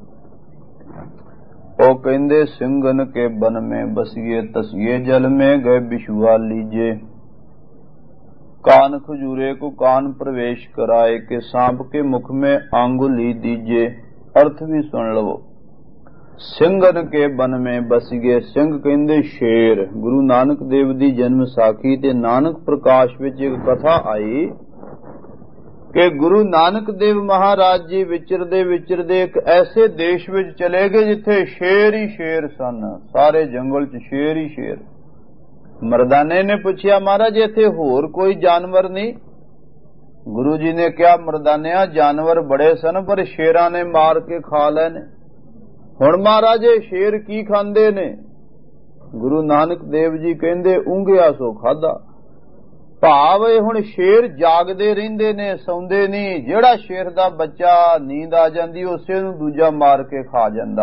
ਉਹ ਕਹਿੰਦੇ, ਸਿੰਘਨ ਕੇ ਬਨ ਮੇਂ ਬਸੀਏ, ਤਸੀਏ ਜਲ ਮੇਂ ਗਏ ਬਿਸ਼ੁਆ ਲੀਜੇ, कान खजूरे को कान प्रवेश कराए, के सांप के मुख में आंगुली दीजे। अर्थ भी सुन लवो। ਸਿੰਘਨ ਕੇ ਬਨ में बस गए। ਸਿੰਘ ਕਹਿੰਦੇ ਸ਼ੇਰ। ਗੁਰੂ ਨਾਨਕ ਦੇਵ ਦੀ ਜਨਮ ਸਾਖੀ ਤੇ ਨਾਨਕ ਪ੍ਰਕਾਸ਼ ਵਿੱਚ ਇੱਕ ਕਥਾ ਆਈ ਕਿ ਗੁਰੂ ਨਾਨਕ ਦੇਵ ਮਹਾਰਾਜ ਜੀ ਵਿਚਰਦੇ ਇੱਕ ਐਸੇ ਦੇਸ਼ ਵਿੱਚ ਚਲੇ ਗਏ ਜਿੱਥੇ ਸ਼ੇਰ ਹੀ ਸ਼ੇਰ ਸਨ। ਸਾਰੇ ਜੰਗਲ 'ਚ ਸ਼ੇਰ ਹੀ ਸ਼ੇਰ। ਮਰਦਾਨੇ ਨੇ ਪੁੱਛਿਆ, ਮਹਾਰਾਜ ਇੱਥੇ ਹੋਰ ਕੋਈ ਜਾਨਵਰ ਨਹੀਂ? ਗੁਰੂ ਜੀ ਨੇ ਕਿਹਾ, ਮਰਦਾਨਿਆ ਜਾਨਵਰ ਬੜੇ ਸਨ ਪਰ ਸ਼ੇਰਾਂ ਨੇ ਮਾਰ ਕੇ ਖਾ ਲਏ ਨੇ। ਹੁਣ महाराज शेर की खांदे ने? गुरु नानक देव जी कहंदे ऊंघिया सो खादा। भाव हुण शेर जागदे रहिंदे ने, सौंदे नहीं। जिहड़ा शेर दा बच्चा नींद आ जांदी उसे नूं दूजा मार के खा जांदा।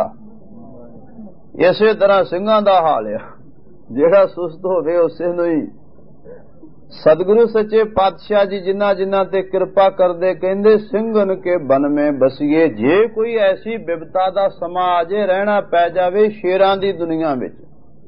इसे तरह ਸਿੰਘਾਂ ਦਾ हाल है, ਜਿਹੜਾ सुस्त होवे उसे नूं ही। सतगुरु सच्चे पातशाह जी जिन्ना जिन्ना ते किरपा करदे कहंदे ਸਿੰਘਨ के बन में बसीए। जे कोई ऐसी बिपता दा समा अजे रहना पै जावे शेरां दी दुनिया विच,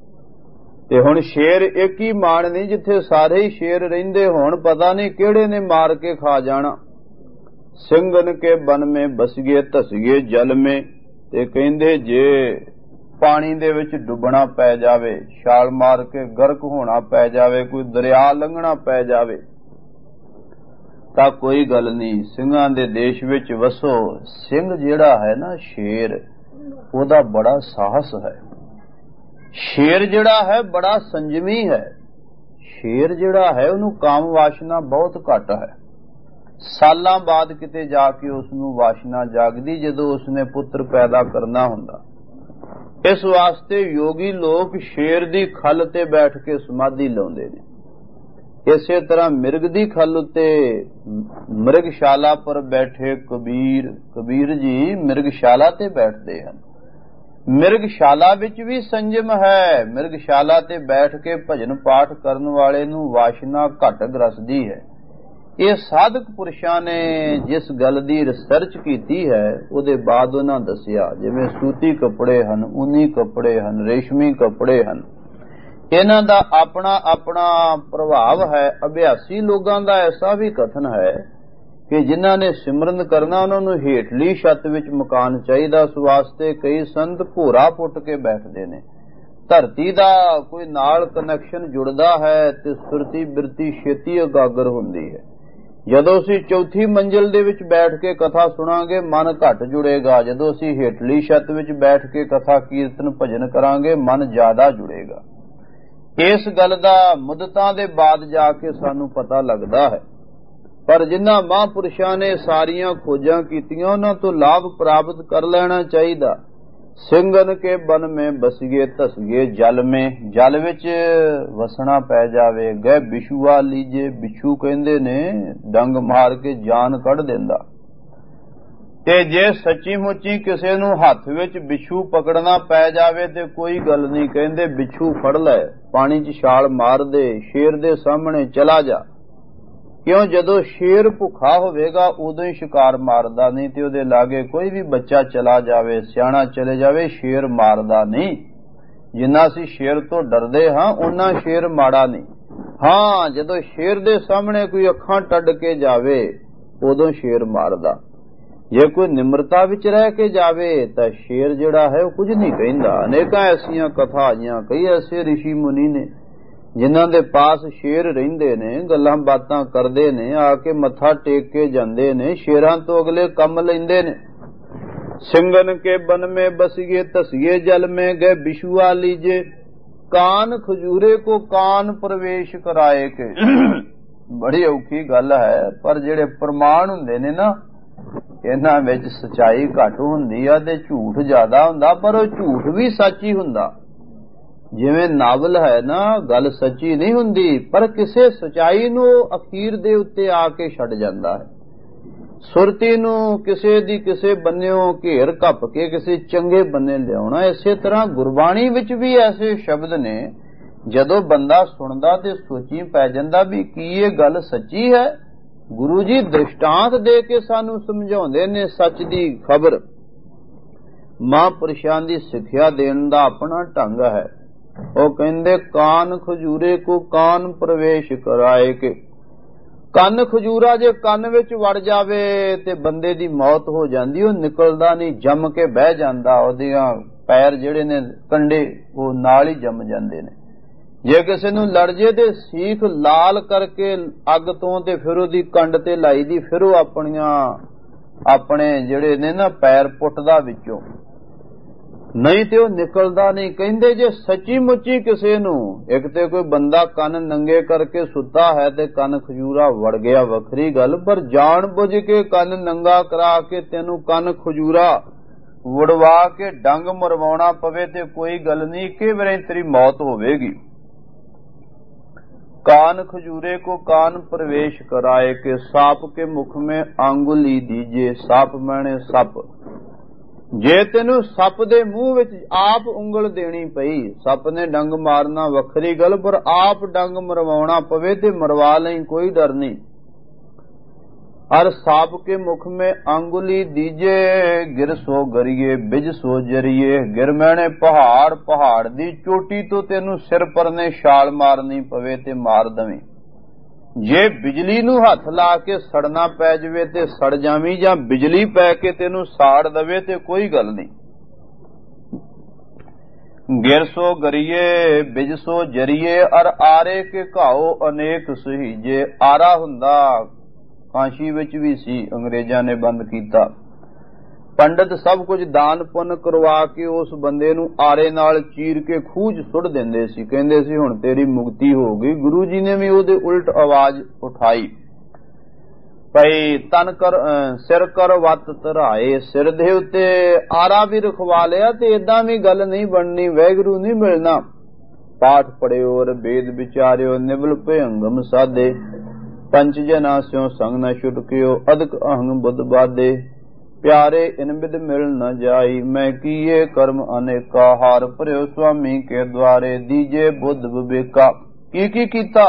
ते हुण शेर एक ही माण नहीं जिथे सारे ही शेर रहिंदे होण, पता नहीं किहड़े ने मार के खा जाना। ਸਿੰਘਨ के बन में बसीए धसीए जल में, ते कहंदे जे पानी दे विच डुबना पै जावे, छाल मार के गर्क होना पै जावे, कोई दरिया लंघना पै जावे तां कोई गल नहीं। ਸਿੰਘਾਂ दे देश विच वसो। ਸਿੰਘ जिहड़ा है ना शेर, ओदा बड़ा साहस है। शेर जिहड़ा है बड़ा संजमी है। शेर जिहड़ा है उहनूं काम वासना बहुत घट है। सालां बाद किते जाके उसनूं वासना जागदी जदों उसने पुत्र पैदा करना हुंदा। इस वास्ते योगी लोग शेर दी खल ते बैठ के समाधि लाउंदे ने। इसे तरह मिर्ग दी खल उत्ते मिर्गशाला पर बैठे कबीर जी मिर्गशाला ते बैठते हैं। मिर्गशाला विच भी संजम है। मिर्गशाला ते बैठ के भजन पाठ करन वाले नूं वासना घट ग्रसदी है। ये साधक पुरुषां ने जिस गल दी रिसर्च कीती है उहदे बाद उन्हां दसिया, जिवें सूती कपड़े हन, ऊनी कपड़े हन, रेशमी कपड़े हन, इन्हां दा अपना अपना प्रभाव है। अभ्यासी लोगां दा ऐसा भी कथन है कि जिन्हां ने सिमरन करना उन्हां नूं हेठली छत विच मकान चाहीदा। इस वास्ते कई संत घोड़ा पुट के बैठदे ने। धरती दा कोई नाल कनैक्शन जुड़दा है ते सुरती बिरती छेती उगागर हुंदी है। जदों असीं चौथी मंजिल दे विच बैठ के कथा सुनांगे मन घट जुड़ेगा। जदों असीं हेठली छत विच बैठ के कथा कीर्तन भजन करांगे मन ज्यादा जुड़ेगा। इस गल दा मुद्दतां दे बाद जाके सानू पता लगदा है। पर जिन्हां महापुरुषां ने सारियां खोजां कीतियां उन्हां तो लाभ प्राप्त कर लेना चाहिदा। ਸਿੰਘਨ के बन में बसीए धसीए जल में, जल विच वसना पै जावे। गए बिछुआ लीजे, बिछू कहंदे ने डंग मार के जान कढ़ देंदा। ते जे सच्ची मुच्ची किसे नूं हत्थ विच बिछू पकड़ना पै जावे ते कोई गल नहीं, कहंदे बिछू फड़ लै, पानी च छाल मार दे, शेर दे सामने चला जा। क्यों? जदों शेर भुखा होवेगा उदों ही शिकार मारदा नहीं, ते उहदे लागे कोई भी बच्चा चला जावे, सियाणा चले जावे, शेर मारदा नहीं। जिन्ना असीं शेर तो डरदे हां उन्ना शेर माड़ा नहीं। हां, जदों शेर दे सामने कोई अखां टड्ड के जावे उदों शेर मारदा। जे कोई निमरता विच रह के जावे तां शेर जिहड़ा है वो कुछ नहीं कहिंदा। अनेकां ऐसियां कथा आईयां, कई ऐसे ऋषि मुनि ने जिन्हां दे पास शेर रहिंदे ने, गल्लां बातां करदे ने, आके मत्था टेक के जांदे ने, शेरां तो अगले कम लैंदे ने। ਸਿੰਘਨ के बन में बसीए धसीए जल में, गए बिछुआ लीजे, कान खजूरे को कान प्रवेश कराए के। बड़ी औखी गल है, पर जेड़े प्रमाण हुंदे ने ना इन्हां विच सच्चाई घट हुंदी आ ते झूठ ज्यादा हुंदा, पर वो झूठ भी सच ही हुंदा। जिवें नावल है ना, गल सच्ची नहीं हुंदी, पर किसे सच्चाई नूं अखीर दे उत्ते आके छड्ड जांदा है। सुरती नूं किसे दी किसे बन्नेओं घेर घप के किसे चंगे बन्ने लियाउणा। इसे तरह गुरबाणी विच भी ऐसे शब्द ने जदों बंदा सुणदा ते सोची पै जांदा भी की ये गल सच्ची है। गुरु जी दृष्टांत दे के सानू समझाउंदे ने सच दी खबर। महापुरुषां दी सिक्ख्या देण दा अपना ढंग है। ਉਹ ਕਹਿੰਦੇ ਕਾਨ ਖਜੂਰੇ ਕੋ ਕਾਨ ਪ੍ਰਵੇਸ਼ ਕਰਾਏ ਕੇ। ਕੰਨ ਖਜੂਰਾ ਜੇ ਕੰਨ ਵਿੱਚ ਵੜ ਜਾਵੇ ਤੇ ਬੰਦੇ ਦੀ ਮੌਤ ਹੋ ਜਾਂਦੀ, ਉਹ ਨਿਕਲਦਾ ਨਹੀਂ, ਜੰਮ ਕੇ ਬਹਿ ਜਾਂਦਾ। ਉਹਦੀਆਂ ਪੈਰ ਜਿਹੜੇ ਨੇ ਕੰਡੇ ਉਹ ਨਾਲ ਹੀ ਜੰਮ ਜਾਂਦੇ ਨੇ। ਜੇ ਕਿਸੇ ਨੂੰ ਲੜ ਜੇ ਤੇ ਸੀਖ ਲਾਲ ਕਰਕੇ ਅੱਗ ਤੋਂ ਤੇ ਫਿਰ ਉਹਦੀ ਕੰਡ ਤੇ ਲਾਈ ਦੀ, ਫਿਰ ਉਹ ਆਪਣੇ ਜਿਹੜੇ ਨੇ ਨਾ ਪੈਰ ਪੁੱਟਦਾ ਵਿੱਚੋਂ, नहीं तो निकलदा नहीं। कहंदे जे सच्ची मुच्ची किसे नूं एक ते कोई बंदा कन नंगे करके सुता है ते कन खजूरा वड़ गया वखरी गल, पर जान बुझ के कन नंगा करा के तेनू कन खजूरा ਵੜਵਾ ਕੇ ਡੰਗ ਮਰਵਾਉਣਾ ਪਵੇ ਤੇ ਕੋਈ ਗੱਲ ਨਹੀਂ, ਇੱਕੇ ਵਾਰੀ ਤੇਰੀ ਮੌਤ ਹੋਵੇਗੀ। कान खजूरे को कान प्रवेश कराए के साप के मुख में आंगुली दीजे। साप मैने सप, जे तेनू सप दे मूंह विच आप उंगल देनी पई, सप ने डंग मारना वखरी गल, पर आप डंग मरवाउणा पवे ते मरवा लई, कोई डर नहीं। हर साप के मुख में अंगुली दीजे, गिर सो गरिए बिज सो जरिए। गिर मैंने पहाड़, पहाड़ दी चोटी तो तेनू सिर पर ने छाल मारनी पवे ते मार दवी। जे बिजली नू हथ ला के सड़ना पै जवे ते सड़ जावी, जां बिजली पै के तेनू साड़ दवे ते कोई गल नहीं। गिर सो गरिए बिज सो जरिए, अर आरे के घाओ अनेक सहीजे। आरा हुंदा काशी विच भी सी, अंग्रेजां ने बंद कीता। पंडित सब कुछ दान पुन करवा के उस बंदे नू आरे नाल चीर के खूह च सुट दिंदे सी, कहंदे सी हुण तेरी मुक्ति हो गई। गुरु जी ने भी उहदे उल्ट आवाज उठाई, भई तन कर सिर कर वत धराए। सिर दे उत्ते आरा भी रखवा लिया ते इदां भी गल नहीं बननी, वैगुरू नहीं मिलना। पाठ पढ़ियो और वेद विचारियो, निबल भयंगम साधे। पंच जना स्यों संग न छुटकियो, अधिक अहंग बुद्ध बाधे। प्यारे इन बिद मिल न जाई, मैं किए कर्म अनेका। हार भरियो स्वामी के द्वारे, दीजे बुद्ध विवेका। की कीता?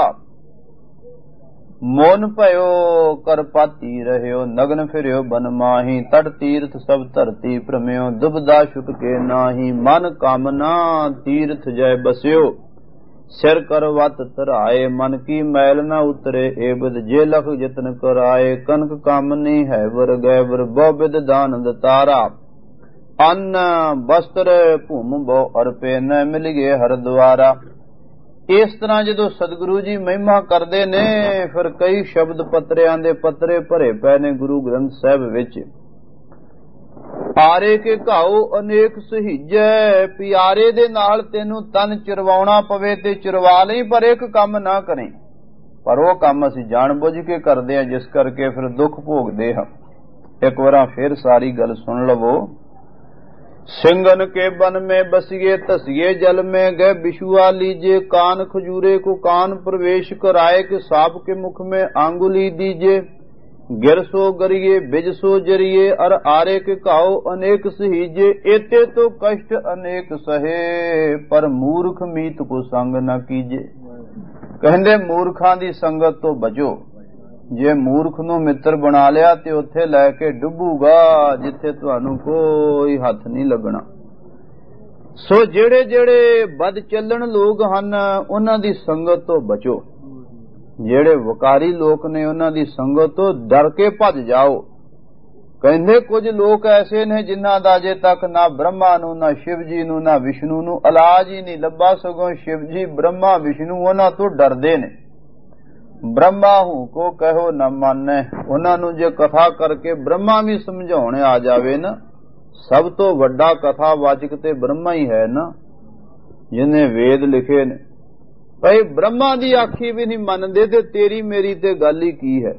मोन भयो कर पाती रहियो, नग्न फिरियो बन माही। तट तीर्थ सब धरती भ्रमियो, दुबदा छुटके नाही। मन कामना तीर्थ जय बसियो, सिर कर वत धराए। मन की मैल न उतरे एबद, जे लख जतन कराए। कनक कामनी है वर गैबर, बहु बिद दान दतारा। अन्न वस्त्र भूम बहु अर्पे, न मिल गए हर द्वारा। इस तरह जदों सतगुरु जी महिमा करदे ने, फिर कई शब्द पत्रियां दे पत्रे भरे पए ने गुरु ग्रंथ साहिब विच। आरे के घाओ अनेक सहीजै, प्यारे दे नाल तेनू तन चिरवाउणा पवे ते चिरवा लई, पर एक काम ना करें। पर वो काम असीं जाण बुझ के करदे आ, जिस करके फिर दुख भोगदे हां। एक बार फिर सारी गल सुन लवो। सिंगन के बन में बसिए, तसिए जल में गए बिशुआ लीजे। कान खजूरे को कान प्रवेश कराए, के साप के मुख में आंगुली दीजे। गिर सो गरिए बिज सो जरिए, अर आरे के घाओ अनेक सहीजे। एते तो कष्ट अनेक सहे, पर मूर्ख मीत को संग न कीजे। कहंदे मूर्खां दी संगत तो बचो। जे मूर्ख नूं मित्र बना लिया ते उत्थे लैके डुबूगा, जिथे तुहानू कोई हथ नहीं लगना। सो जेड़े जेड़े बद चलन लोग हन, उन्हां दी संगत तो बचो। ਜਿਹੜੇ ਵਕਾਰੀ ਲੋਕ ਨੇ ਉਹਨਾਂ ਦੀ ਸੰਗਤ ਤੋਂ ਡਰ ਕੇ ਭੱਜ ਜਾਓ। ਕਹਿੰਦੇ ਕੁਝ ਲੋਕ ਐਸੇ ਨੇ ਜਿਨ੍ਹਾਂ ਦਾ ਅਜੇ ਤੱਕ ਨਾ ਬ੍ਰਹਮਾ ਨੂੰ, ਨਾ ਸ਼ਿਵ ਜੀ ਨੂੰ, ਨਾ ਵਿਸ਼ਨੂੰ ਨੂੰ ਇਲਾਜ ਹੀ ਨਹੀਂ ਲੱਭਾ, ਸਗੋਂ ਸ਼ਿਵ ਜੀ, ਬ੍ਰਹਮਾ, ਵਿਸ਼ਨੂੰ ਉਹਨਾਂ ਤੋਂ ਡਰਦੇ ਨੇ। ਬ੍ਰਹਮਾ ਹੂੰ ਕੋ ਕਹੋ ਨਾ ਮੰਨੈ, ਉਹਨਾਂ ਨੂੰ ਜੇ ਕਥਾ ਕਰਕੇ ਬ੍ਰਹਮਾ ਵੀ ਸਮਝਾਉਣ ਆ ਜਾਵੇ ਨਾ, ਸਭ ਤੋਂ ਵੱਡਾ ਕਥਾ ਵਾਚਕ ਤੇ ਬ੍ਰਹਮਾ ਹੀ ਹੈ ਨਾ, ਜਿਹਨੇ ਵੇਦ ਲਿਖੇ ਨੇ। भाई ब्रह्मा दी आखी भी नहीं मनदे ते तेरी मेरी ते गल ही की है।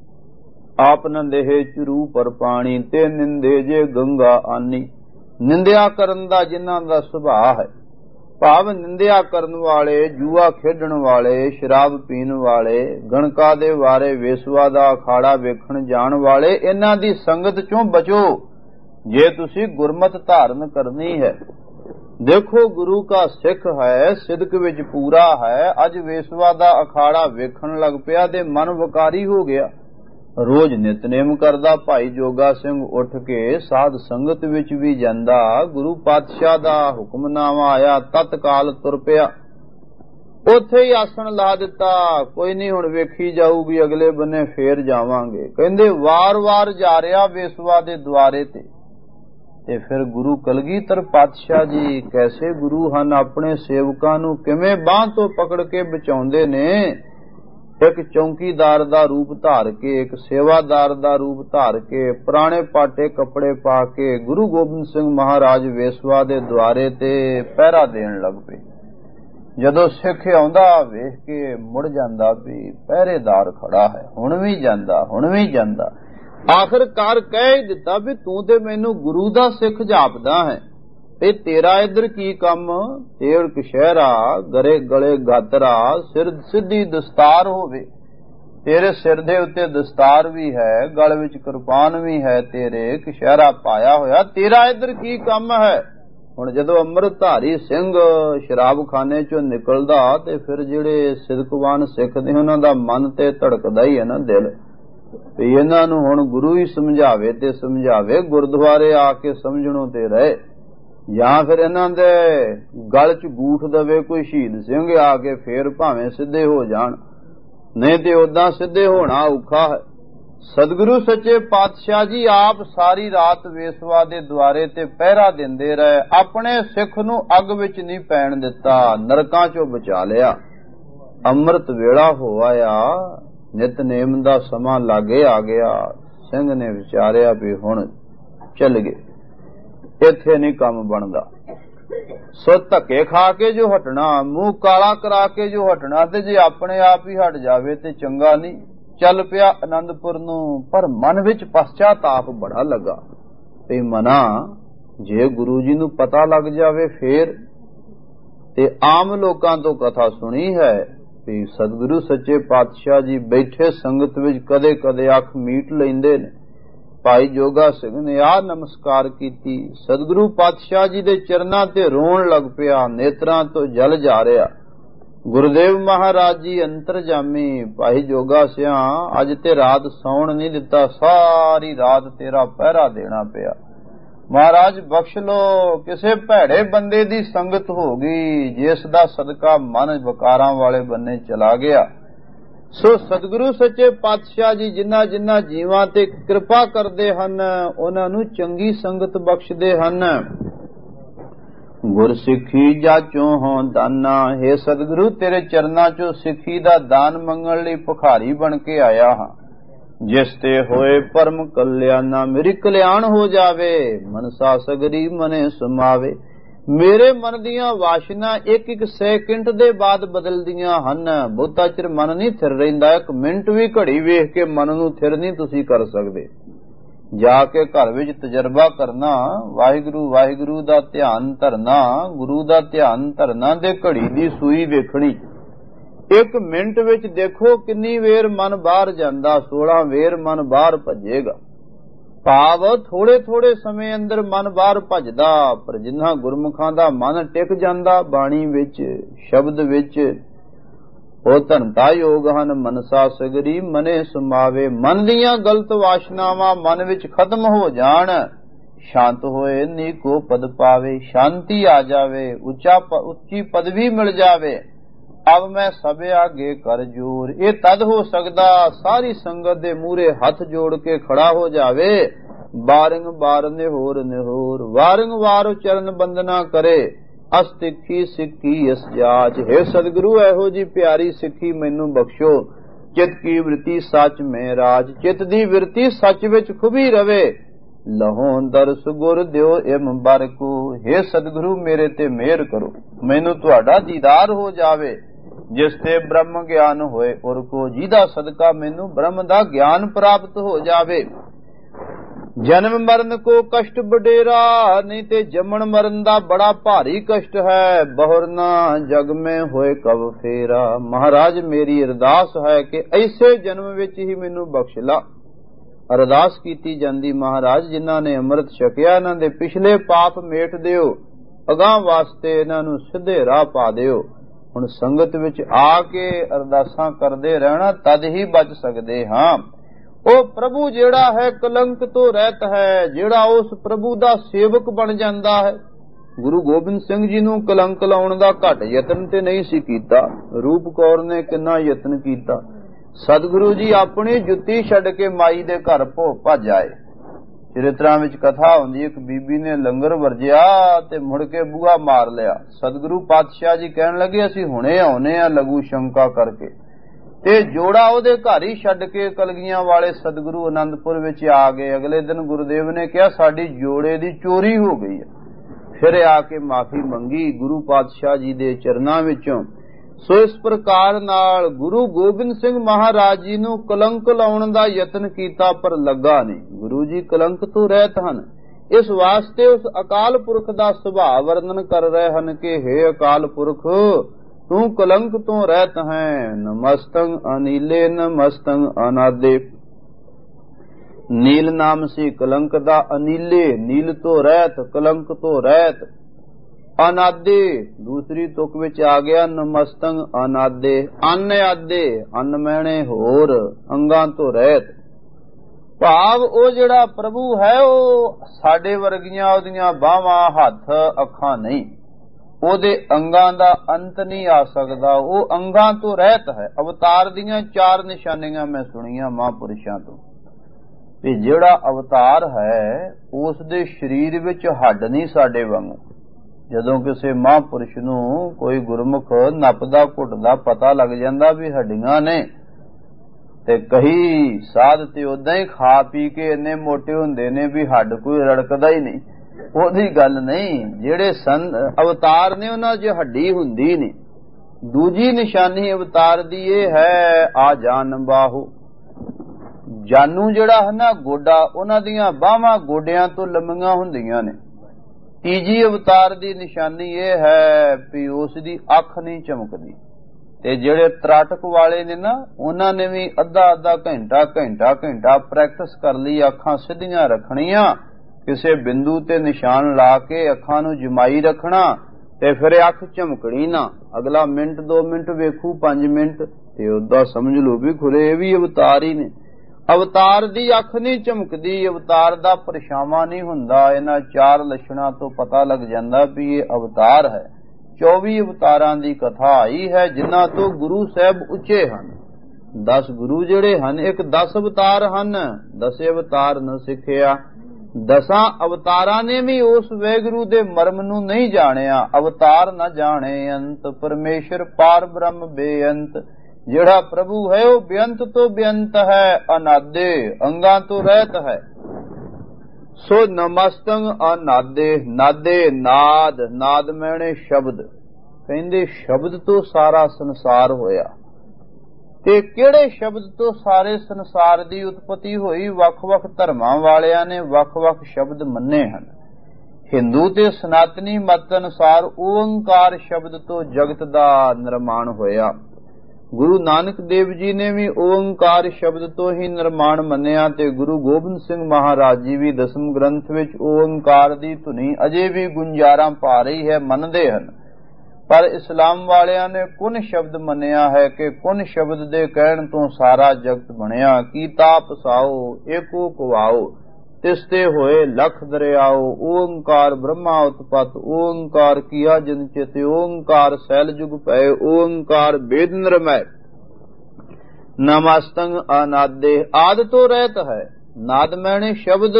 आप न देहे चरू पर पानी, ते निंदे जे गंगा आनी। निंदिया करन दा जिन्हां दा सुभाव है, भाव निंदिया करन वाले, जुआ खेडण वाले, शराब पीण वाले, गणका दे वारे, वेसवा दा अखाड़ा वेखण जाण वाले, इन्हां दी संगत चों बचो जे तुसी गुरमत धारण करनी है। देखो गुरु का सिख है, सिदक विच पूरा है। अज वेसवा दा अखाड़ा वेखण लग पिया ते मन वकारी हो गया। रोज नितनेम करदा भाई जोगा सिंह उठ के साध संगत विच भी जांदा। गुरु पातशाह दा हुक्मनामा आया, तत्काल तुर पिया। उत्थे ही आसन ला दिता, कोई नहीं हुण वेखी जाऊगी, अगले बन्ने फेर जावांगे। कहंदे वार वार जा रिहा वेसवा दे द्वारे ते। ਤੇ ਫਿਰ ਗੁਰੂ ਕਲਗੀਧਰ ਪਾਤਸ਼ਾਹ ਜੀ ਕੈਸੇ ਗੁਰੂ ਹਨ, ਆਪਣੇ ਸੇਵਕਾਂ ਨੂੰ ਕਿਵੇਂ ਬਾਂਹ ਤੋਂ ਪਕੜ ਕੇ ਬਚਾਉਂਦੇ ਨੇ। ਇੱਕ ਚੌਂਕੀਦਾਰ ਦਾ ਰੂਪ ਧਾਰ ਕੇ, ਇੱਕ ਸੇਵਾਦਾਰ ਦਾ ਰੂਪ ਧਾਰ ਕੇ, ਪੁਰਾਣੇ ਪਾਟੇ ਕੱਪੜੇ ਪਾ ਕੇ ਗੁਰੂ ਗੋਬਿੰਦ ਸਿੰਘ ਮਹਾਰਾਜ ਵੇਸਵਾ ਦੇ ਦੁਆਰੇ ਤੇ ਪਹਿਰਾ ਦੇਣ ਲੱਗ ਪਏ। ਜਦੋਂ ਸਿੱਖ ਆਉਂਦਾ ਵੇਖ ਕੇ ਮੁੜ ਜਾਂਦਾ ਵੀ ਪਹਿਰੇਦਾਰ ਖੜਾ ਹੈ, ਹੁਣ ਵੀ ਜਾਂਦਾ, ਹੁਣ ਵੀ ਜਾਂਦਾ। ਆਖਰਕਾਰ ਕਹਿ ਹੀ ਦਿੱਤਾ ਵੀ ਤੂੰ ਤੇ ਮੈਨੂੰ ਗੁਰੂ ਦਾ ਸਿੱਖ ਜਾਪਦਾ ਹੈ, ਤੇ ਤੇਰਾ ਇੱਧਰ ਕੀ ਕੰਮ? ਤੇੜ ਕਸ਼ਹਿਰਾ ਗਰੇ ਗਲੇ ਗਾਤਰਾ, ਸਿਰ ਸਿੱਧੀ ਦਸਤਾਰ ਹੋਵੇ, ਤੇਰੇ ਸਿਰ ਦੇ ਉੱਤੇ ਦਸਤਾਰ ਵੀ ਹੈ, ਗਲ ਵਿੱਚ ਕਿਰਪਾਨ ਵੀ ਹੈ, ਤੇਰੇ ਕਸ਼ਹਿਰਾ ਪਾਇਆ ਹੋਇਆ, ਤੇਰਾ ਇੱਧਰ ਕੀ ਕੰਮ ਹੈ? ਹੁਣ ਜਦੋਂ ਅੰਮ੍ਰਿਤਧਾਰੀ ਸਿੰਘ ਸ਼ਰਾਬਖਾਨੇ ਚੋਂ ਨਿਕਲਦਾ ਤੇ ਫਿਰ ਜਿਹੜੇ ਸਿਦਕਵਾਨ ਸਿੱਖ ਨੇ ਉਹਨਾਂ ਦਾ ਮਨ ਤੇ ਧੜਕਦਾ ਹੀ ਹੈ ਨਾ ਦਿਲ, ਤੇ ਇਹਨਾਂ ਨੂੰ ਹੁਣ ਗੁਰੂ ਹੀ ਸਮਝਾਵੇ ਤੇ ਸਮਝਾਵੇ, ਗੁਰਦੁਆਰੇ ਆ ਕੇ ਸਮਝਣੋਂ ਤੇ ਰਹੇ, ਜਾਂ ਫਿਰ ਇਹਨਾਂ ਦੇ ਗਲ 'ਚ ਗੂਠ ਦਵੇ ਕੋਈ ਸ਼ਹੀਦ ਸਿੰਘ ਆ ਕੇ, ਫੇਰ ਭਾਵੇਂ ਸਿੱਧੇ ਹੋ ਜਾਣ, ਨਹੀਂ ਤੇ ਉਦਾਂ ਸਿੱਧੇ ਹੋਣਾ ਔਖਾ ਹੈ। ਸਤਿਗੁਰੂ ਸੱਚੇ ਪਾਤਸ਼ਾਹ ਜੀ ਆਪ ਸਾਰੀ ਰਾਤ ਵੇਸਵਾ ਦੇ ਦੁਆਰੇ ਤੇ ਪਹਿਰਾ ਦਿੰਦੇ ਰਹੇ, ਆਪਣੇ ਸਿੱਖ ਨੂੰ ਅੱਗ ਵਿੱਚ ਨਹੀਂ ਪੈਣ ਦਿੱਤਾ, ਨਰਕਾਂ 'ਚੋਂ ਬਚਾ ਲਿਆ। ਅੰਮ੍ਰਿਤ ਵੇਲਾ ਹੋ ਆਇਆ, ਨਿਤਨੇਮ ਦਾ ਸਮਾਂ ਲਾਗੇ ਆ ਗਿਆ, ਸਿੰਘ ਨੇ ਵਿਚਾਰਿਆ ਵੀ ਹੁਣ ਚੱਲ ਗਏ, ਇੱਥੇ ਨਹੀਂ ਕੰਮ ਬਣਦਾ, ਸੋ ਧੱਕੇ ਖਾ ਕੇ ਜੋ ਹਟਣਾ, ਮੂੰਹ ਕਾਲਾ ਕਰਾ ਕੇ ਜੋ ਹਟਣਾ, ਤੇ ਜੇ ਆਪਣੇ ਆਪ ਹੀ ਹਟ ਜਾਵੇ ਤੇ ਚੰਗਾ ਨਹੀਂ। ਚੱਲ ਪਿਆ ਆਨੰਦਪੁਰ ਨੂੰ, ਪਰ ਮਨ ਵਿੱਚ ਪਛਤਾਪ ਬੜਾ ਲੱਗਾ ਤੇ ਮਨਾ ਜੇ ਗੁਰੂ ਜੀ ਨੂੰ ਪਤਾ ਲੱਗ ਜਾਵੇ ਫੇਰ। ਤੇ ਆਮ ਲੋਕਾਂ ਤੋਂ ਕਥਾ ਸੁਣੀ ਹੈ ਵੀ ਸਤਿਗੁਰੂ ਸੱਚੇ ਪਾਤਸ਼ਾਹ ਜੀ ਬੈਠੇ ਸੰਗਤ ਵਿੱਚ ਕਦੇ ਕਦੇ ਅੱਖ ਮੀਟ ਲੈਂਦੇ ਨੇ। ਭਾਈ ਜੋਗਾ ਸਿੰਘ ਨੇ ਆ ਨਮਸਕਾਰ ਕੀਤੀ, ਸਤਿਗੁਰੂ ਪਾਤਸ਼ਾਹ ਜੀ ਦੇ ਚਰਨਾਂ ਤੇ ਰੋਣ ਲੱਗ ਪਿਆ, ਨੇਤਰਾਂ ਤੋਂ ਜਲ ਜਾ ਰਿਹਾ। ਗੁਰਦੇਵ ਮਹਾਰਾਜ ਜੀ ਅੰਤਰਜਾਮੀ, ਭਾਈ ਜੋਗਾ ਸਿਆ ਅੱਜ ਤੇ ਰਾਤ ਸੌਣ ਨਹੀਂ ਦਿੱਤਾ, ਸਾਰੀ ਰਾਤ ਤੇਰਾ ਪਹਿਰਾ ਦੇਣਾ ਪਿਆ, ਮਹਾਰਾਜ ਬਖਸ਼ ਲੋ। ਕਿਸੇ ਭੈੜੇ ਬੰਦੇ ਦੀ ਸੰਗਤ ਹੋ ਗਈ ਜਿਸ ਦਾ ਸਦਕਾ ਮਨ ਵਿਕਾਰਾਂ ਵਾਲੇ ਬੰਨੇ ਚਲਾ ਗਿਆ। ਸੋ ਸਤਿਗੁਰੂ ਸੱਚੇ ਪਾਤਸ਼ਾਹ ਜੀ ਜਿਨ੍ਹਾਂ ਜਿਨ੍ਹਾਂ ਜੀਵਾਂ ਤੇ ਕਿਰਪਾ ਕਰਦੇ ਹਨ ਉਹਨਾਂ ਨੂੰ ਚੰਗੀ ਸੰਗਤ ਬਖਸ਼ਦੇ ਹਨ। ਗੁਰ ਸਿੱਖੀ ਜਾਚੋਂ ਹੋਂ ਦਾਨਾ, ਹੈ ਸਤਿਗੁਰੂ ਤੇਰੇ ਚਰਨਾਂ ਚੋਂ ਸਿੱਖੀ ਦਾ ਦਾਨ ਮੰਗਣ ਲਈ ਭਿਖਾਰੀ ਬਣ ਕੇ ਆਇਆ ਹਾਂ। ਜਿਸ ਤੇ ਹੋਏ ਪਰਮ ਕਲਿਆਣਾ, ਮੇਰੀ ਕਲਿਆਣ ਹੋ ਜਾਵੇ, ਮਨਸਾ ਸਗਰੀ ਮਨੇ ਸਮਾਵੇ। ਮੇਰੇ ਮਨ ਦੀਆਂ ਵਾਸ਼ਨਾ ਇੱਕ ਇੱਕ ਸੈਕਿੰਡ ਦੇ ਬਾਅਦ ਬਦਲਦੀਆਂ ਹਨ, ਬਹੁਤਾ ਚਿਰ ਮਨ ਨਹੀਂ ਥਿਰ ਰਹਿੰਦਾ, ਇੱਕ ਮਿੰਟ ਵੀ ਘੜੀ ਵੇਖ ਕੇ ਮਨ ਨੂੰ ਥਿਰ ਨਹੀਂ ਤੁਸੀਂ ਕਰ ਸਕਦੇ। ਜਾ ਕੇ ਘਰ ਵਿੱਚ ਤਜਰਬਾ ਕਰਨਾ, ਵਾਹਿਗੁਰੂ ਵਾਹਿਗੁਰੂ ਦਾ ਧਿਆਨ ਧਰਨਾ, ਗੁਰੂ ਦਾ ਧਿਆਨ ਧਰਨਾ ਤੇ ਘੜੀ ਦੀ ਸੂਈ ਵੇਖਣੀ। ਇੱਕ ਮਿੰਟ ਵਿੱਚ ਦੇਖੋ ਕਿੰਨੀ ਵੇਰ ਮਨ ਬਾਹਰ ਜਾਂਦਾ, 16 ਵੇਰ ਮਨ ਬਾਹਰ ਭੱਜੇਗਾ। ਭਾਵ ਥੋੜੇ ਥੋੜੇ ਸਮੇਂ ਅੰਦਰ ਮਨ ਬਾਹਰ ਭੱਜਦਾ, ਪਰ ਜਿਨ੍ਹਾਂ ਗੁਰਮੁਖਾਂ ਦਾ ਮਨ ਟਿਕ ਜਾਂਦਾ ਬਾਣੀ ਵਿੱਚ ਸ਼ਬਦ ਵਿੱਚ, ਉਹ ਧਨਤਾ ਯੋਗ ਹਨ। ਮਨਸਾ ਸਗਰੀ ਮਨੇ ਸਮਾਵੇ, ਮਨ ਦੀਆਂ ਗਲਤ ਵਾਸ਼ਨਾਵਾਂ ਮਨ ਵਿੱਚ ਖਤਮ ਹੋ ਜਾਣ, ਸ਼ਾਂਤ ਹੋਏ ਨੀਕੋ ਪਦ ਪਾਵੇ, ਸ਼ਾਂਤੀ ਆ ਜਾਵੇ, ਉੱਚੀ ਪਦਵੀ ਮਿਲ ਜਾਵੇ। ਅਬ ਮੈਂ ਸਭ ਆਗੇ ਕਰ ਜੋਰ, ਇਹ ਤਦ ਹੋ ਸਕਦਾ ਸਾਰੀ ਸੰਗਤ ਦੇ ਮੂਹਰੇ ਹੱਥ ਜੋੜ ਕੇ ਖੜਾ ਹੋ ਜਾਵੇ। ਬਾਰੰਗ ਬਾਰ ਨਿਹੋਰ ਨਿਹੋਰ, ਵਾਰੰਗ ਵਾਰ ਚਰਨ ਬੰਦਨਾ ਕਰੇ। ਅਸਤਿੱਖੀ ਸਿੱਖੀ ਇਸ ਜਾਚ, ਹੈ ਸਤਿਗੁਰੂ ਇਹੋ ਜੀ ਪਿਆਰੀ ਸਿੱਖੀ ਮੈਨੂੰ ਬਖਸ਼ੋ। ਚਿਤ ਕੀ ਵ੍ਰਿਤੀ ਸੱਚ ਮੈਂ ਰਾਜ, ਚਿਤ ਦੀ ਵ੍ਰਿਤੀ ਸੱਚ ਵਿੱਚ ਖੁਬੀ ਰਵੇ। ਲਹੋਂ ਦਰਸ ਗੁਰ ਦਿਓ ਇਮ ਬਰਕੂ, ਹੈ ਸਤਿਗੁਰੂ ਮੇਰੇ ਤੇ ਮਿਹਰ ਕਰੋ, ਮੈਨੂੰ ਤੁਹਾਡਾ ਦੀਦਾਰ ਹੋ ਜਾਵੇ। ਜਿਸ ਤੇ ਬ੍ਰਹਮ ਗਿਆਨ ਹੋਏ ਔਰ ਕੋ, ਜਿਹਦਾ ਸਦਕਾ ਮੈਨੂੰ ਬ੍ਰਹਮ ਦਾ ਗਿਆਨ ਪ੍ਰਾਪਤ ਹੋ ਜਾਵੇ। ਜਨਮ ਮਰਨ ਕੋ ਕਸ਼ਟ ਬਡੇਰਾ, ਨਹੀਂ ਤੇ ਜੰਮਣ ਮਰਨ ਦਾ ਬੜਾ ਭਾਰੀ ਕਸ਼ਟ ਹੈ। ਬਹੁਰ ਨਾ ਜਗ ਮੈਂ ਹੋਏ ਕਬ ਫੇਰਾ, ਮਹਾਰਾਜ ਮੇਰੀ ਅਰਦਾਸ ਹੈ ਕਿ ਐਸੇ ਜਨਮ ਵਿੱਚ ਹੀ ਮੈਨੂੰ ਬਖਸ਼ ਲਾ। ਅਰਦਾਸ ਕੀਤੀ ਜਾਂਦੀ, ਮਹਾਰਾਜ ਜਿਨ੍ਹਾਂ ਨੇ ਅੰਮ੍ਰਿਤ ਛਕਿਆ ਇਹਨਾਂ ਦੇ ਪਿਛਲੇ ਪਾਪ ਮੇਟ ਦਿਓ, ਅਗਾਂਹ ਵਾਸਤੇ ਇਹਨਾਂ ਨੂੰ ਸਿੱਧੇ ਰਾਹ ਪਾ ਦਿਓ। ਹੁਣ ਸੰਗਤ ਵਿੱਚ ਆ ਕੇ ਅਰਦਾਸਾਂ ਕਰਦੇ ਰਹਿਣਾ, ਤਦ ਹੀ ਬਚ ਸਕਦੇ ਹਾਂ। ਉਹ ਪ੍ਰਭੂ ਜਿਹੜਾ ਹੈ ਕਲੰਕ ਤੋਂ ਰਹਿਤ ਹੈ, ਜਿਹੜਾ ਉਸ ਪ੍ਰਭੂ ਦਾ ਸੇਵਕ ਬਣ ਜਾਂਦਾ ਹੈ। ਗੁਰੂ ਗੋਬਿੰਦ ਸਿੰਘ ਜੀ ਨੂੰ ਕਲੰਕ ਲਾਉਣ ਦਾ ਘੱਟ ਯਤਨ ਤੇ ਨਹੀਂ ਸੀ ਕੀਤਾ, ਰੂਪ ਕੌਰ ਨੇ ਕਿੰਨਾ ਯਤਨ ਕੀਤਾ। ਸਤਿਗੁਰੂ ਜੀ ਆਪਣੀ ਜੁੱਤੀ ਛੱਡ ਕੇ ਮਾਈ ਦੇ ਘਰ ਭੱਜ ਆਏ। ਚਰਿਤਰਾਂ ਵਿੱਚ ਕਥਾ ਹੁੰਦੀ, ਇੱਕ ਬੀਬੀ ਨੇ ਲੰਗਰ ਵਰਜਿਆ ਤੇ ਮੁੜ ਕੇ ਬੂਹਾ ਮਾਰ ਲਿਆ। ਸਤਿਗੁਰੂ ਪਾਤਸ਼ਾਹ ਜੀ ਕਹਿਣ ਲੱਗੇ ਅਸੀਂ ਹੁਣੇ ਆਉਨੇ ਆ ਲਘੂ ਸ਼ੰਕਾ ਕਰਕੇ, ਤੇ ਜੋੜਾ ਉਹਦੇ ਘਰ ਹੀ ਛੱਡ ਕੇ ਕਲਗੀਆਂ ਵਾਲੇ ਸਤਿਗੁਰੂ ਆਨੰਦਪੁਰ ਵਿੱਚ ਆ ਗਏ। ਅਗਲੇ ਦਿਨ ਗੁਰਦੇਵ ਨੇ ਕਿਹਾ ਸਾਡੀ ਜੋੜੇ ਦੀ ਚੋਰੀ ਹੋ ਗਈ ਹੈ। ਫਿਰ ਆ ਕੇ ਮਾਫੀ ਮੰਗੀ ਗੁਰੂ ਪਾਤਸ਼ਾਹ ਜੀ ਦੇ ਚਰਨਾਂ ਵਿੱਚੋਂ। ਸੋ ਇਸ ਪ੍ਰਕਾਰ ਨਾਲ ਗੁਰੂ ਗੋਬਿੰਦ ਸਿੰਘ ਮਹਾਰਾਜ ਜੀ ਨੂੰ ਕਲੰਕ ਲਾਉਣ ਦਾ ਯਤਨ ਕੀਤਾ, ਪਰ ਲੱਗਾ ਨਹੀਂ। ਗੁਰੂ ਜੀ ਕਲੰਕ ਤੋਂ ਰਹਿਤ ਹਨ। ਇਸ ਵਾਸਤੇ ਉਸ ਅਕਾਲ ਪੁਰਖ ਦਾ ਸੁਭਾਅ ਵਰਣਨ ਕਰ ਰਹੇ ਹਨ ਕਿ ਹੇ ਅਕਾਲ ਪੁਰਖ, ਤੂੰ ਕਲੰਕ ਤੋਂ ਰਹਿਤ ਹੈ। ਨਮਸਤੰ ਅਨੀਲੇ ਨਮਸਤੰ ਅਨਾਦੇ। ਨੀਲ ਨਾਮ ਸੀ ਕਲੰਕ ਦਾ, ਅਨੀਲੇ ਨੀਲ ਤੋਂ ਰਹਿਤ, ਕਲੰਕ ਤੋਂ ਰਹਿਤ। ਅਨਾਦੇ ਦੂਸਰੀ ਤੁਕ ਵਿੱਚ ਆ ਗਿਆ, ਨਮਸਤੰ ਅਨਾਦੇ, ਅੰਨ ਆਦੇ ਅੰਨ ਮੈਣੇ ਹੋਰ, ਅੰਗਾਂ ਤੋਂ ਰਹਿਤ। ਭਾਵ ਉਹ ਜਿਹੜਾ ਪ੍ਰਭੂ ਹੈ ਉਹ ਸਾਡੇ ਵਰਗੀਆਂ ਉਹਦੀਆਂ ਬਾਹਾਂ, ਹੱਥ, ਅੱਖਾਂ ਨਹੀਂ, ਉਹਦੇ ਅੰਗਾਂ ਦਾ ਅੰਤ ਨਹੀਂ ਆ ਸਕਦਾ, ਉਹ ਅੰਗਾਂ ਤੋਂ ਰਹਿਤ ਹੈ। ਅਵਤਾਰ ਦੀਆਂ 4 ਨਿਸ਼ਾਨੀਆਂ ਮੈਂ ਸੁਣੀਆਂ ਮਹਾਂਪੁਰਸ਼ਾਂ ਤੋਂ ਕਿ ਜਿਹੜਾ ਅਵਤਾਰ ਹੈ ਉਸ ਦੇ ਸਰੀਰ ਵਿੱਚ ਹੱਡ ਨਹੀਂ ਸਾਡੇ ਵਾਂਗੂ। ਜਦੋਂ ਕਿਸੇ ਮਹਾਂਪੁਰਸ਼ ਨੂੰ ਕੋਈ ਗੁਰਮੁਖ ਨੱਪਦਾ ਘੁੱਟਦਾ ਪਤਾ ਲੱਗ ਜਾਂਦਾ ਵੀ ਹੱਡੀਆਂ ਨੇ, ਤੇ ਕਈ ਸਾਧ ਤੇ ਉਦਾਂ ਹੀ ਖਾ ਪੀ ਕੇ ਇੰਨੇ ਮੋਟੇ ਹੁੰਦੇ ਨੇ ਵੀ ਹੱਡ ਕੋਈ ਰੜਕਦਾ ਹੀ ਨਹੀਂ, ਉਹਦੀ ਗੱਲ ਨਹੀਂ। ਜਿਹੜੇ ਅਵਤਾਰ ਨੇ ਉਹਨਾਂ 'ਚ ਹੱਡੀ ਹੁੰਦੀ ਨਹੀਂ। ਦੂਜੀ ਨਿਸ਼ਾਨੀ ਅਵਤਾਰ ਦੀ ਇਹ ਹੈ, ਆ ਜਾਨ ਬਾਹੂ, ਜਾਨੂ ਜਿਹੜਾ ਹੈ ਨਾ ਗੋਡਾ, ਉਹਨਾਂ ਦੀਆਂ ਬਾਹਾਂ ਗੋਡਿਆਂ ਤੋਂ ਲੰਮੀਆਂ ਹੁੰਦੀਆਂ ਨੇ। ਤੀਜੀ ਅਵਤਾਰ ਦੀ ਨਿਸ਼ਾਨੀ ਇਹ ਹੈ ਵੀ ਉਸ ਦੀ ਅੱਖ ਨਹੀਂ ਚਮਕਦੀ। ਤੇ ਜਿਹੜੇ ਤਰਾਟਕ ਵਾਲੇ ਨੇ ਨਾ, ਉਹਨਾਂ ਨੇ ਵੀ ਅੱਧਾ ਘੰਟਾ ਪ੍ਰੈਕਟਿਸ ਕਰ ਲਈ, ਅੱਖਾਂ ਸਿੱਧੀਆਂ ਰੱਖਣੀਆਂ, ਕਿਸੇ ਬਿੰਦੂ ਤੇ ਨਿਸ਼ਾਨ ਲਾ ਕੇ ਅੱਖਾਂ ਨੂੰ ਜਮਾਈ ਰੱਖਣਾ, ਤੇ ਫਿਰ ਅੱਖ ਝਮਕਣੀ ਨਾ। ਅਗਲਾ ਮਿੰਟ 2 ਮਿੰਟ ਵੇਖੂ, 5 ਮਿੰਟ, ਤੇ ਉਹਦਾ ਸਮਝ ਲਓ ਵੀ ਖੁਰੇ ਇਹ ਵੀ ਅਵਤਾਰ ਹੀ ਨੇ। ਅਵਤਾਰ ਦੀ ਅੱਖ ਨਹੀਂ ਝਮਕਦੀ, ਅਵਤਾਰ ਦਾ ਪਰਛਾਵਾਂ ਨਹੀਂ ਹੁੰਦਾ। ਇਹਨਾਂ 4 ਲੱਛਣਾਂ ਤੋਂ ਪਤਾ ਲੱਗ ਜਾਂਦਾ ਵੀ ਇਹ ਅਵਤਾਰ ਹੈ। 24 ਅਵਤਾਰਾਂ ਦੀ ਕਥਾ ਆਈ ਹੈ, ਜਿਨ੍ਹਾਂ ਤੋਂ ਗੁਰੂ ਸਾਹਿਬ ਉੱਚੇ ਹਨ। 10 ਗੁਰੂ ਜਿਹੜੇ ਹਨ, ਇੱਕ 10 ਅਵਤਾਰ ਹਨ। 10 ਅਵਤਾਰ ਨ ਸਿੱਖਿਆ। 10 ਅਵਤਾਰਾਂ ਨੇ ਵੀ ਉਸ ਵਾਹਿਗੁਰੂ ਦੇ ਮਰਮ ਨੂੰ ਨਹੀਂ ਜਾਣਿਆ। ਅਵਤਾਰ ਨਾ ਜਾਣੇ ਅੰਤ, ਪਰਮੇਸ਼ਰ ਪਾਰ ਬ੍ਰਹਮ ਬੇਅੰਤ। ਜਿਹੜਾ ਪ੍ਰਭੂ ਹੈ ਉਹ ਬੇਅੰਤ ਤੋਂ ਬੇਅੰਤ ਹੈ, ਅਨਾਦੇ ਅੰਗਾਂ ਤੋਂ ਰਹਿਤ ਹੈ। ਸੋ ਨਮਸਤੰ ਅਨਾਦੇ। ਨਾਦੇ ਨਾਦ, ਨਾਦ ਮੈਣੇ ਸ਼ਬਦ, ਕਹਿੰਦੇ ਸ਼ਬਦ ਤੋਂ ਸਾਰਾ ਸੰਸਾਰ ਹੋਇਆ। ਤੇ ਕਿਹੜੇ ਸ਼ਬਦ ਤੋਂ ਸਾਰੇ ਸੰਸਾਰ ਦੀ ਉਤਪਤੀ ਹੋਈ? ਵੱਖ-ਵੱਖ ਧਰਮਾਂ ਵਾਲਿਆਂ ਨੇ ਵੱਖ-ਵੱਖ ਸ਼ਬਦ ਮੰਨੇ ਹਨ। ਹਿੰਦੂ ਤੇ ਸਨਾਤਨੀ ਮਤ ਅਨੁਸਾਰ ਓੰਕਾਰ ਸ਼ਬਦ ਤੋਂ ਜਗਤ ਦਾ ਨਿਰਮਾਣ ਹੋਇਆ। ਗੁਰੂ ਨਾਨਕ ਦੇਵ ਜੀ ਨੇ ਵੀ ਓੰਕਾਰ ਸ਼ਬਦ ਤੋਂ ਹੀ ਨਿਰਮਾਣ ਮੰਨਿਆ, ਤੇ ਗੁਰੂ ਗੋਬਿੰਦ ਸਿੰਘ ਮਹਾਰਾਜ ਜੀ ਵੀ 10ਵੇਂ ਗ੍ਰੰਥ ਵਿੱਚ ਓੰਕਾਰ ਦੀ ਧੁਨੀ ਅਜੇ ਵੀ ਗੁੰਜਾਰਾਂ ਪਾ ਰਹੀ ਹੈ, ਮੰਨਦੇ ਹਨ। ਪਰ ਇਸਲਾਮ ਵਾਲਿਆਂ ਨੇ ਕੁਨ ਸ਼ਬਦ ਮੰਨਿਆ ਹੈ ਕਿ ਕੁਨ ਸ਼ਬਦ ਦੇ ਕਹਿਣ ਤੋਂ ਸਾਰਾ ਜਗਤ ਬਣਿਆ। ਕੀਤਾ ਪਸਾਓ ਏਕੋ ਕੁਵਾਓ, ਤਿਸਤੇ ਹੋਏ ਲਖ ਦਰਿਆਓ। ਓੰਕਾਰ ਬ੍ਰਹਮਾ ਉਤਪਤ, ਓੰਕਾਰ ਕੀਆ ਜਨ ਚਿਤ, ਓੰਕਾਰ ਸੈਲ ਜੁਗ ਪਏ, ਓੰਕਾਰ ਵੇਦ ਨਿਰਮੈ। ਨਮਸਤੰ ਅਨਾਦੇ, ਆਦ ਤੋਂ ਰਹਿਤ ਹੈ। ਨਾਦ ਮੈਣੇ ਸ਼ਬਦ,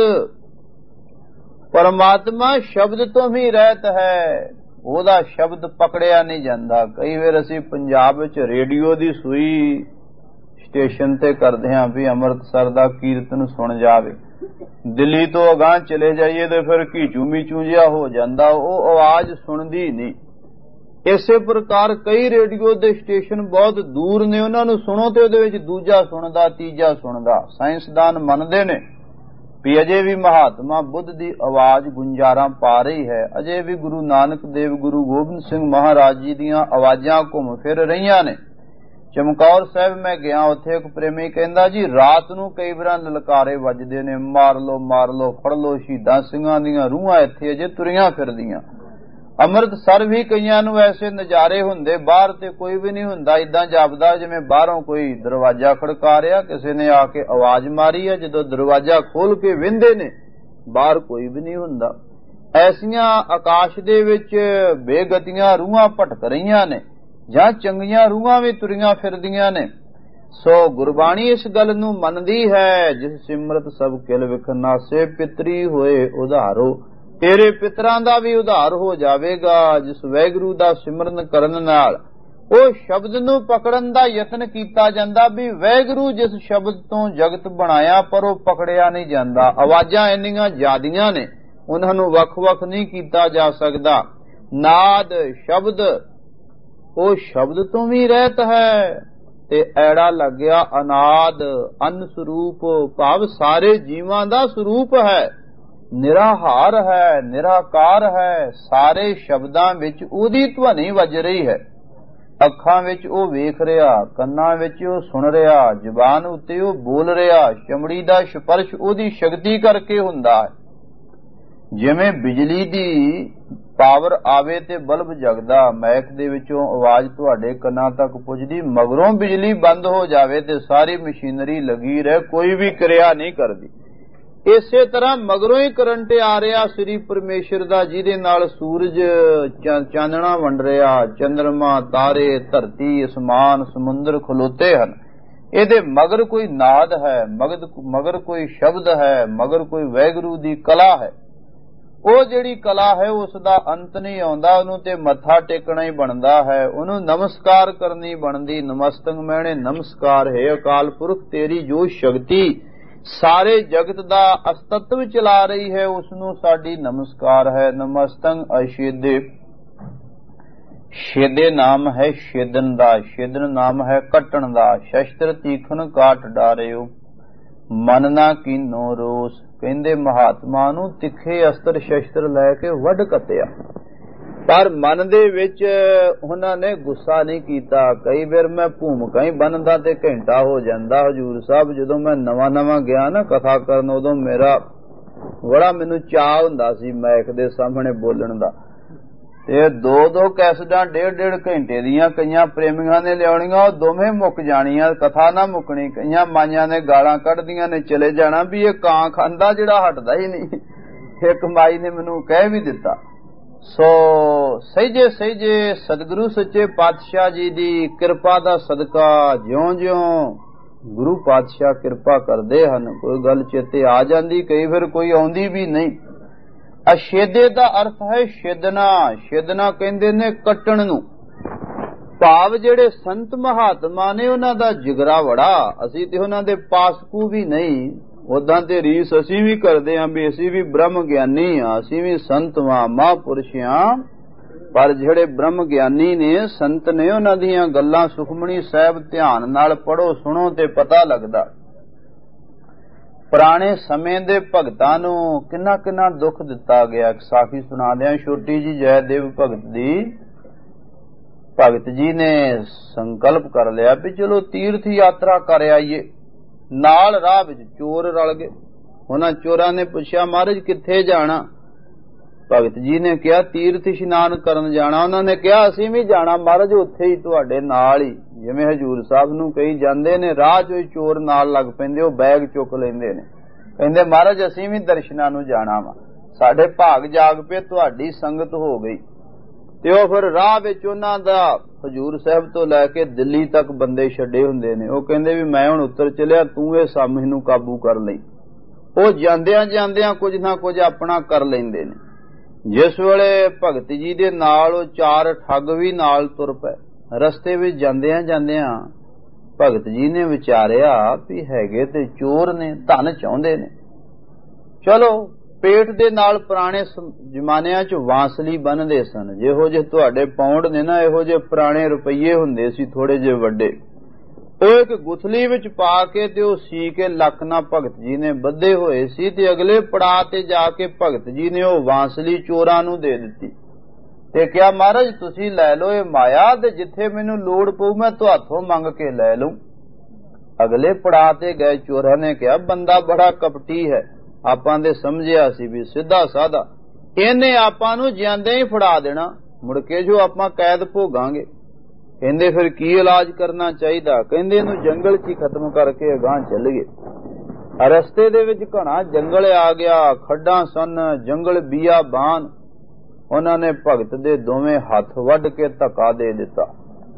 ਪਰਮਾਤਮਾ ਸ਼ਬਦ ਤੋਂ ਹੀ ਰਹਿਤ ਹੈ, ਉਹਦਾ ਸ਼ਬਦ ਪਕੜਿਆ ਨਹੀਂ ਜਾਂਦਾ। ਕਈ ਵਾਰ ਅਸੀਂ ਪੰਜਾਬ ਵਿੱਚ ਰੇਡੀਓ ਦੀ ਸੂਈ ਸਟੇਸ਼ਨ ਤੇ ਕਰਦੇ ਹਾਂ ਵੀ ਅੰਮ੍ਰਿਤਸਰ ਦਾ ਕੀਰਤਨ ਸੁਣ ਜਾਵੇ, ਦਿੱਲੀ ਤੋਂ ਅਗਾਂਹ ਚਲੇ ਜਾਈਏ ਤੇ ਫਿਰ ਘੀਚੂ ਮੀਚੂ ਜਿਹਾ ਹੋ ਜਾਂਦਾ, ਉਹ ਆਵਾਜ਼ ਸੁਣਦੀ ਨਹੀਂ। ਇਸੇ ਪ੍ਰਕਾਰ ਕਈ ਰੇਡੀਓ ਦੇ ਸਟੇਸ਼ਨ ਬਹੁਤ ਦੂਰ ਨੇ, ਉਹਨਾਂ ਨੂੰ ਸੁਣੋ ਤੇ ਉਹਦੇ ਵਿੱਚ ਦੂਜਾ ਸੁਣਦਾ, ਤੀਜਾ ਸੁਣਦਾ। ਸਾਇੰਸਦਾਨ ਮੰਨਦੇ ਨੇ ਵੀ ਅਜੇ ਵੀ ਮਹਾਤਮਾ ਬੁੱਧ ਦੀ ਆਵਾਜ਼ ਗੁੰਜਾਰਾਂ ਪਾ ਰਹੀ ਹੈ। ਅਜੇ ਵੀ ਗੁਰੂ ਨਾਨਕ ਦੇਵ, ਗੁਰੂ ਗੋਬਿੰਦ ਸਿੰਘ ਮਹਾਰਾਜ ਜੀ ਦੀਆਂ ਆਵਾਜ਼ਾਂ ਘੁੰਮ ਫਿਰ ਰਹੀਆਂ ਨੇ। ਚਮਕੌਰ ਸਾਹਿਬ ਮੈਂ ਗਿਆ, ਉੱਥੇ ਇੱਕ ਪ੍ਰੇਮੀ ਕਹਿੰਦਾ ਜੀ ਰਾਤ ਨੂੰ ਕਈ ਵਾਰ ਲਲਕਾਰੇ ਵੱਜਦੇ ਨੇ, ਮਾਰ ਲੋ ਫੜ ਲੋ, ਸ਼ਹੀਦਾਂ ਸਿੰਘਾਂ ਦੀਆਂ ਰੂਹਾਂ ਇੱਥੇ ਅਜੇ ਤੁਰੀਆਂ ਫਿਰਦੀਆਂ। ਅੰਮ੍ਰਿਤਸਰ ਵੀ ਕਈਆਂ ਨੂੰ ਐਸੇ ਨਜ਼ਾਰੇ ਹੁੰਦੇ, ਬਾਹਰ ਤੇ ਕੋਈ ਵੀ ਨਹੀਂ ਹੁੰਦਾ, ਏਦਾਂ ਜਾਪਦਾ ਜਿਵੇਂ ਬਾਹਰੋਂ ਕੋਈ ਦਰਵਾਜ਼ਾ ਖੜਕਾ ਰਿਹਾ, ਕਿਸੇ ਨੇ ਆ ਕੇ ਆਵਾਜ਼ ਮਾਰੀ ਹੈ। ਜਦੋਂ ਦਰਵਾਜ਼ਾ ਖੋਲ ਕੇ ਵਿੰਦੇ ਨੇ, ਬਾਹਰ ਕੋਈ ਵੀ ਨਹੀਂ ਹੁੰਦਾ। ਐਸੀਆਂ ਆਕਾਸ਼ ਦੇ ਵਿੱਚ ਬੇਗਤੀਆਂ ਰੂਹਾਂ ਭਟਕ ਰਹੀਆਂ ਨੇ, ਜਾਂ ਚੰਗੀਆਂ ਰੂਹਾਂ ਵੀ ਤੁਰੀਆਂ ਫਿਰਦੀਆਂ ਨੇ। ਸੋ ਗੁਰਬਾਣੀ ਇਸ ਗੱਲ ਨੂੰ ਮੰਨਦੀ ਹੈ, ਜਿਸ ਸਿਮਰਤ ਸਭ ਕਿਲ ਵਿਖਨਾਸੇ, ਪਿਤਰੀ ਹੋਏ ਉਧਾਰੋ। ਤੇਰੇ ਪਿਤਰਾਂ ਦਾ ਵੀ ਉਧਾਰ ਹੋ ਜਾਵੇਗਾ ਜਿਸ ਵਾਹਿਗੁਰੂ ਦਾ ਸਿਮਰਨ ਕਰਨ ਨਾਲ। ਉਹ ਸ਼ਬਦ ਨੂੰ ਪਕੜਨ ਦਾ ਯਤਨ ਕੀਤਾ ਜਾਂਦਾ ਵੀ ਵਾਹਿਗੁਰੂ ਜਿਸ ਸ਼ਬਦ ਤੋਂ ਜਗਤ ਬਣਾਇਆ, ਪਰ ਉਹ ਪਕੜਿਆ ਨਹੀਂ ਜਾਂਦਾ। ਆਵਾਜ਼ਾਂ ਇੰਨੀਆਂ ਜ਼ਿਆਦੀਆਂ ਨੇ, ਉਹਨਾਂ ਨੂੰ ਵੱਖ-ਵੱਖ ਨਹੀਂ ਕੀਤਾ ਜਾ ਸਕਦਾ। ਨਾਦ ਸ਼ਬਦ ਉਹ ਸ਼ਬਦ ਤੋਂ ਵੀ ਰਹਿਤ ਹੈ। ਤੇ ਐੜਾ ਲੱਗਿਆ ਅਨਾਦ ਅਨ ਸਰੂਪ, ਭਾਵ ਸਾਰੇ ਜੀਵਾਂ ਦਾ ਸਰੂਪ ਹੈ, ਨਿਰਾਹਾਰ ਹੈ, ਨਿਰਾਕਾਰ ਹੈ। ਸਾਰੇ ਸ਼ਬਦਾਂ ਵਿੱਚ ਉਹਦੀ ਧਵਨੀ ਵੱਜ ਰਹੀ ਹੈ। ਅੱਖਾਂ ਵਿੱਚ ਉਹ ਵੇਖ ਰਿਹਾ, ਕੰਨਾਂ ਵਿੱਚ ਉਹ ਸੁਣ ਰਿਹਾ, ਜ਼ੁਬਾਨ ਉੱਤੇ ਉਹ ਬੋਲ ਰਿਹਾ, ਚਮੜੀ ਦਾ ਸਪਰਸ਼ ਉਹਦੀ ਸ਼ਕਤੀ ਕਰਕੇ ਹੁੰਦਾ ਹੈ। ਜਿਵੇਂ ਬਿਜਲੀ ਦੀ ਪਾਵਰ ਆਵੇ ਤੇ ਬਲਬ ਜਗਦਾ, ਮੈਕ ਦੇ ਵਿੱਚੋਂ ਆਵਾਜ਼ ਤੁਹਾਡੇ ਕੰਨਾਂ ਤੱਕ ਪੁੱਜਦੀ, ਮਗਰੋਂ ਬਿਜਲੀ ਬੰਦ ਹੋ ਜਾਵੇ ਤੇ ਸਾਰੀ ਮਸ਼ੀਨਰੀ ਲੱਗੀ ਰਹੇ, ਕੋਈ ਵੀ ਕਿਰਿਆ ਨਹੀਂ ਕਰਦੀ। ਇਸੇ ਤਰ੍ਹਾਂ ਮਗਰੋਂ ਹੀ ਕਰੰਟ ਆ ਰਿਹਾ ਸ੍ਰੀ ਪਰਮੇਸ਼ਰ ਦਾ, ਜਿਹਦੇ ਨਾਲ ਸੂਰਜ ਚਾਨਣਾ ਵੰਡ ਰਿਹਾ, ਚੰਦਰਮਾ, ਤਾਰੇ, ਧਰਤੀ, ਅਸਮਾਨ, ਸਮੁੰਦਰ ਖਲੋਤੇ ਹਨ। ਇਹਦੇ ਮਗਰ ਕੋਈ ਨਾਦ ਹੈ, ਮਗਰ ਕੋਈ ਸ਼ਬਦ ਹੈ, ਮਗਰ ਕੋਈ ਵਾਹਿਗੁਰੂ ਦੀ ਕਲਾ ਹੈ। ਉਹ ਜਿਹੜੀ ਕਲਾ ਹੈ ਉਸ ਦਾ ਅੰਤ ਨਹੀਂ ਆਉਂਦਾ, ਉਹਨੂੰ ਤੇ ਮੱਥਾ ਟੇਕਣਾ ਹੀ ਬਣਦਾ ਹੈ, ਉਹਨੂੰ ਨਮਸਕਾਰ ਕਰਨੀ ਬਣਦੀ। ਨਮਸਤੰ ਮੈਣੇ ਨਮਸਕਾਰ ਹੈ ਅਕਾਲ ਪੁਰਖ, ਤੇਰੀ ਜੋ ਸ਼ਕਤੀ ਸਾਰੇ ਜਗਤ ਦਾ ਅਸਤਤਵ ਚਲਾ ਰਹੀ ਹੈ, ਉਸ ਨੂੰ ਸਾਡੀ ਨਮਸਕਾਰ ਹੈ। ਨਮਸਤੰ ਅਸ਼ੇਦੇ, ਛੇਦੇ ਨਾਮ ਹੈ ਛੇਦਨ ਦਾ, ਛੇਦਨ ਨਾਮ ਹੈ ਕੱਟਣ ਦਾ। ਸ਼ਸਤਰ ਤੀਖਨ ਕਾਟ ਡਾਰਿਓ, ਮਨ ਨਾ ਕੀਨੋ ਰੋਸ। ਕਹਿੰਦੇ ਮਹਾਤਮਾ ਨੂੰ ਤਿੱਖੇ ਅਸਤਰ ਸ਼ਸਤਰ ਲੈ ਕੇ ਵੱਢ ਕੱਤਿਆ, ਪਰ ਮਨ ਦੇ ਵਿੱਚ ਉਹਨਾਂ ਨੇ ਗੁੱਸਾ ਨਹੀਂ ਕੀਤਾ। ਕਈ ਵਾਰ ਮੈਂ ਭੂਮਿਕਾ ਹੀ ਬਣਦਾ ਤੇ ਘੰਟਾ ਹੋ ਜਾਂਦਾ। ਹਜ਼ੂਰ ਸਾਹਿਬ ਜਦੋਂ ਮੈਂ ਨਵਾਂ ਗਿਆ ਨਾ ਕਥਾ ਕਰਨ, ਉਦੋਂ ਬੜਾ ਮੈਨੂੰ ਚਾਅ ਹੁੰਦਾ ਸੀ ਮਾਈਕ ਦੇ ਸਾਹਮਣੇ ਬੋਲਣ ਦਾ। ਤੇ ਦੋ ਕੈਸਟਾਂ 1.5 ਘੰਟੇ ਦੀਆਂ ਕਈਆਂ ਪ੍ਰੇਮੀਆਂ ਨੇ ਲਿਆਉਣੀਆਂ, ਉਹ ਦੋਵੇਂ ਮੁੱਕ ਜਾਣੀਆਂ, ਕਥਾ ਨਾ ਮੁੱਕਣੀ। ਕਈਆਂ ਮਾਈਆਂ ਨੇ ਗਾਲਾਂ ਕੱਢਦੀਆਂ ਨੇ, ਚਲੇ ਜਾਣਾ ਵੀ ਇਹ ਕਾਂ ਖਾਂਦਾ ਜਿਹੜਾ ਹਟਦਾ ਹੀ ਨਹੀਂ। ਇੱਕ ਮਾਈ ਨੇ ਮੈਨੂੰ ਕਹਿ ਵੀ ਦਿੱਤਾ। ਸੋ ਸਹਿਜੇ ਸਤਿਗੁਰੂ ਸੱਚੇ ਪਾਤਸ਼ਾਹ ਜੀ ਦੀ ਕਿਰਪਾ ਦਾ ਸਦਕਾ ਜਿਉਂ-ਜਿਉਂ ਗੁਰੂ ਪਾਤਸ਼ਾਹ ਕਿਰਪਾ ਕਰਦੇ ਹਨ, ਕੋਈ ਗੱਲ ਚੇਤੇ ਆ ਜਾਂਦੀ, ਕਈ ਵਾਰ ਕੋਈ ਆਉਂਦੀ ਵੀ ਨਹੀਂ। ਅਛੇਦੇ ਦਾ ਅਰਥ ਹੈ ਛੇਦਨਾ। ਛੇਦਨਾ ਕਹਿੰਦੇ ਨੇ ਕੱਟਣ ਨੂੰ। ਭਾਵ ਜਿਹੜੇ ਸੰਤ ਮਹਾਤਮਾ ਨੇ ਉਹਨਾਂ ਦਾ ਜਿਗਰਾ ਬੜਾ, ਅਸੀਂ ਤੇ ਉਹਨਾਂ ਦੇ ਪਾਸਕੂ ਵੀ ਨਹੀਂ। ਉਦਾਂ ਤੇ ਰੀਸ ਅਸੀਂ ਵੀ ਕਰਦੇ ਹਾਂ ਵੀ ਅਸੀਂ ਵੀ ਬ੍ਰਹਮ ਗਿਆਨੀ ਹਾਂ, ਅਸੀਂ ਵੀ ਸੰਤ ਹਾਂ, ਮਹਾਂਪੁਰਸ਼ ਹਾਂ। ਪਰ ਜਿਹੜੇ ਬ੍ਰਹਮ ਗਿਆਨੀ ਨੇ, ਸੰਤ ਨੇ, ਉਹਨਾਂ ਦੀਆਂ ਗੱਲਾਂ ਸੁਖਮਣੀ ਸਾਹਿਬ ਧਿਆਨ ਨਾਲ ਪੜੋ, ਸੁਣੋ ਤੇ ਪਤਾ ਲੱਗਦਾ। ਪੁਰਾਣੇ ਸਮੇਂ ਦੇ ਭਗਤਾਂ ਨੂੰ ਕਿੰਨਾ ਕਿੰਨਾ ਦੁੱਖ ਦਿੱਤਾ ਗਿਆ। ਇੱਕ ਸਾਖੀ ਸੁਣਾ ਦਿਆਂ ਛੋਟੀ ਜੀ। ਜੈਦੇਵ ਭਗਤ ਜੀ ਨੇ ਸੰਕਲਪ ਕਰ ਲਿਆ ਵੀ ਚਲੋ ਤੀਰਥ ਯਾਤਰਾ ਕਰ ਆਈਏ। ਨਾਲ ਰਾਹ ਵਿੱਚ ਚੋਰ ਰਲ ਗਏ। ਉਹਨਾਂ ਚੋਰਾਂ ਨੇ ਪੁੱਛਿਆ, ਮਹਾਰਾਜ ਕਿੱਥੇ ਜਾਣਾ? ਭਗਤ ਜੀ ਨੇ ਕਿਹਾ ਤੀਰਥ ਇਸ਼ਨਾਨ ਕਰਨ ਜਾਣਾ। ਉਹਨਾਂ ਨੇ ਕਿਹਾ ਅਸੀਂ ਵੀ ਜਾਣਾ ਮਹਾਰਾਜ, ਉੱਥੇ ਹੀ ਤੁਹਾਡੇ ਨਾਲ ਹੀ। ਜਿਵੇਂ ਹਜ਼ੂਰ ਸਾਹਿਬ ਨੂੰ ਕਈ ਜਾਂਦੇ ਨੇ, ਰਾਹ ਚੋਂ ਚੋਰ ਨਾਲ ਲੱਗ ਪੈਂਦੇ, ਉਹ ਬੈਗ ਚੁੱਕ ਲੈਂਦੇ ਨੇ, ਕਹਿੰਦੇ ਮਹਾਰਾਜ ਅਸੀਂ ਵੀ ਦਰਸ਼ਨਾਂ ਨੂੰ ਜਾਣਾ ਵਾ, ਸਾਡੇ ਭਾਗ ਜਾਗ ਪਏ, ਤੁਹਾਡੀ ਸੰਗਤ ਹੋ ਗਈ। ਤੇ ਉਹ ਫਿਰ ਰਾਹ ਵਿੱਚ ਉਹਨਾਂ ਦਾ ਹਜ਼ੂਰ ਸਾਹਿਬ ਤੋਂ ਲੈ ਕੇ ਦਿੱਲੀ ਤੱਕ ਬੰਦੇ ਛੱਡੇ ਹੁੰਦੇ ਨੇ। ਉਹ ਕਹਿੰਦੇ ਵੀ ਮੈਂ ਹੁਣ ਉੱਤਰ ਚਲਿਆ, ਤੂੰ ਇਹ ਸਾਮੀ ਨੂੰ ਕਾਬੂ ਕਰ ਲਈ। ਉਹ ਜਾਂਦਿਆਂ ਕੁਝ ਨਾ ਕੁਝ ਆਪਣਾ ਕਰ ਲੈਂਦੇ ਨੇ। ਜਿਸ ਵੇਲੇ ਭਗਤ ਜੀ ਦੇ ਨਾਲ ਉਹ 4 ਠੱਗ ਵੀ ਨਾਲ ਤੁਰ ਪਏ। ਰਸਤੇ ਵਿੱਚ ਜਾਂਦਿਆਂ ਭਗਤ ਜੀ ਨੇ ਵਿਚਾਰਿਆ ਵੀ ਹੈਗੇ ਤੇ ਚੋਰ ਨੇ, ਧਨ ਚਾਹੁੰਦੇ ਨੇ। ਚਲੋ ਪੇਟ ਦੇ ਨਾਲ ਪੁਰਾਣੇ ਜ਼ਮਾਨਿਆਂ 'ਚ ਵਾਂਸਲੀ ਬੰਨ੍ਹਦੇ ਸਨ। ਜਿਹੋ ਜਿਹੇ ਤੁਹਾਡੇ ਪੌਂਡ ਨੇ ਨਾ, ਇਹੋ ਜਿਹੇ ਪੁਰਾਣੇ ਰੁਪਈਏ ਹੁੰਦੇ ਸੀ, ਥੋੜੇ ਜਿਹੇ ਵੱਡੇ। ਉਹ ਇੱਕ ਗੁਥਲੀ ਵਿੱਚ ਪਾ ਕੇ ਤੇ ਉਹ ਸੀ ਕੇ ਲੱਕ ਨਾਲ ਭਗਤ ਜੀ ਨੇ ਬੱਧੇ ਹੋਏ ਸੀ। ਤੇ ਅਗਲੇ ਪੜਾਅ ਤੇ ਜਾ ਕੇ ਭਗਤ ਜੀ ਨੇ ਉਹ ਵਾਂਸਲੀ ਚੋਰਾਂ ਨੂੰ ਦੇ ਦਿੱਤੀ ਤੇ ਕਿਹਾ ਮਹਾਰਾਜ ਤੁਸੀਂ ਲੈ ਲਓ ਇਹ ਮਾਇਆ, ਤੇ ਜਿੱਥੇ ਮੈਨੂੰ ਲੋੜ ਪਊ ਮੈਂ ਤੁਹਾਥੋਂ ਮੰਗ ਕੇ ਲੈ ਲਊ। ਅਗਲੇ ਪੜਾਅ ਤੇ ਗਏ ਚੋਰਾਂ ਨੇ ਕਿਹਾ ਬੰਦਾ ਬੜਾ ਕਪਟੀ ਹੈ, ਆਪਾਂ ਦੇ ਸਮਝਿਆ ਸੀ ਵੀ ਸਿੱਧਾ ਸਾਦਾ, ਇਹਨੇ ਆਪਾਂ ਨੂੰ ਜਿਉਂਦਿਆਂ ਹੀ ਫੜਾ ਦੇਣਾ, ਮੁੜ ਕੇ ਜੋ ਆਪਾਂ ਕੈਦ ਭੋਗਾਂਗੇ। ਕਹਿੰਦੇ ਫਿਰ ਕੀ ਇਲਾਜ ਕਰਨਾ ਚਾਹੀਦਾ? ਕਹਿੰਦੇ ਇਹਨੂੰ ਜੰਗਲ 'ਚ ਹੀ ਖਤਮ ਕਰਕੇ ਅਗਾਂਹ ਚੱਲ ਗਏ। ਰਸਤੇ ਦੇ ਵਿੱਚ ਘਣਾ ਜੰਗਲ ਆ ਗਿਆ, ਖੱਡਾਂ ਸਨ, ਜੰਗਲ ਬੀਆਬਾਨ। ਉਹਨਾਂ ਨੇ ਭਗਤ ਦੇ ਦੋਵੇਂ ਹੱਥ ਵੱਢ ਕੇ ਧੱਕਾ ਦੇ ਦਿੱਤਾ।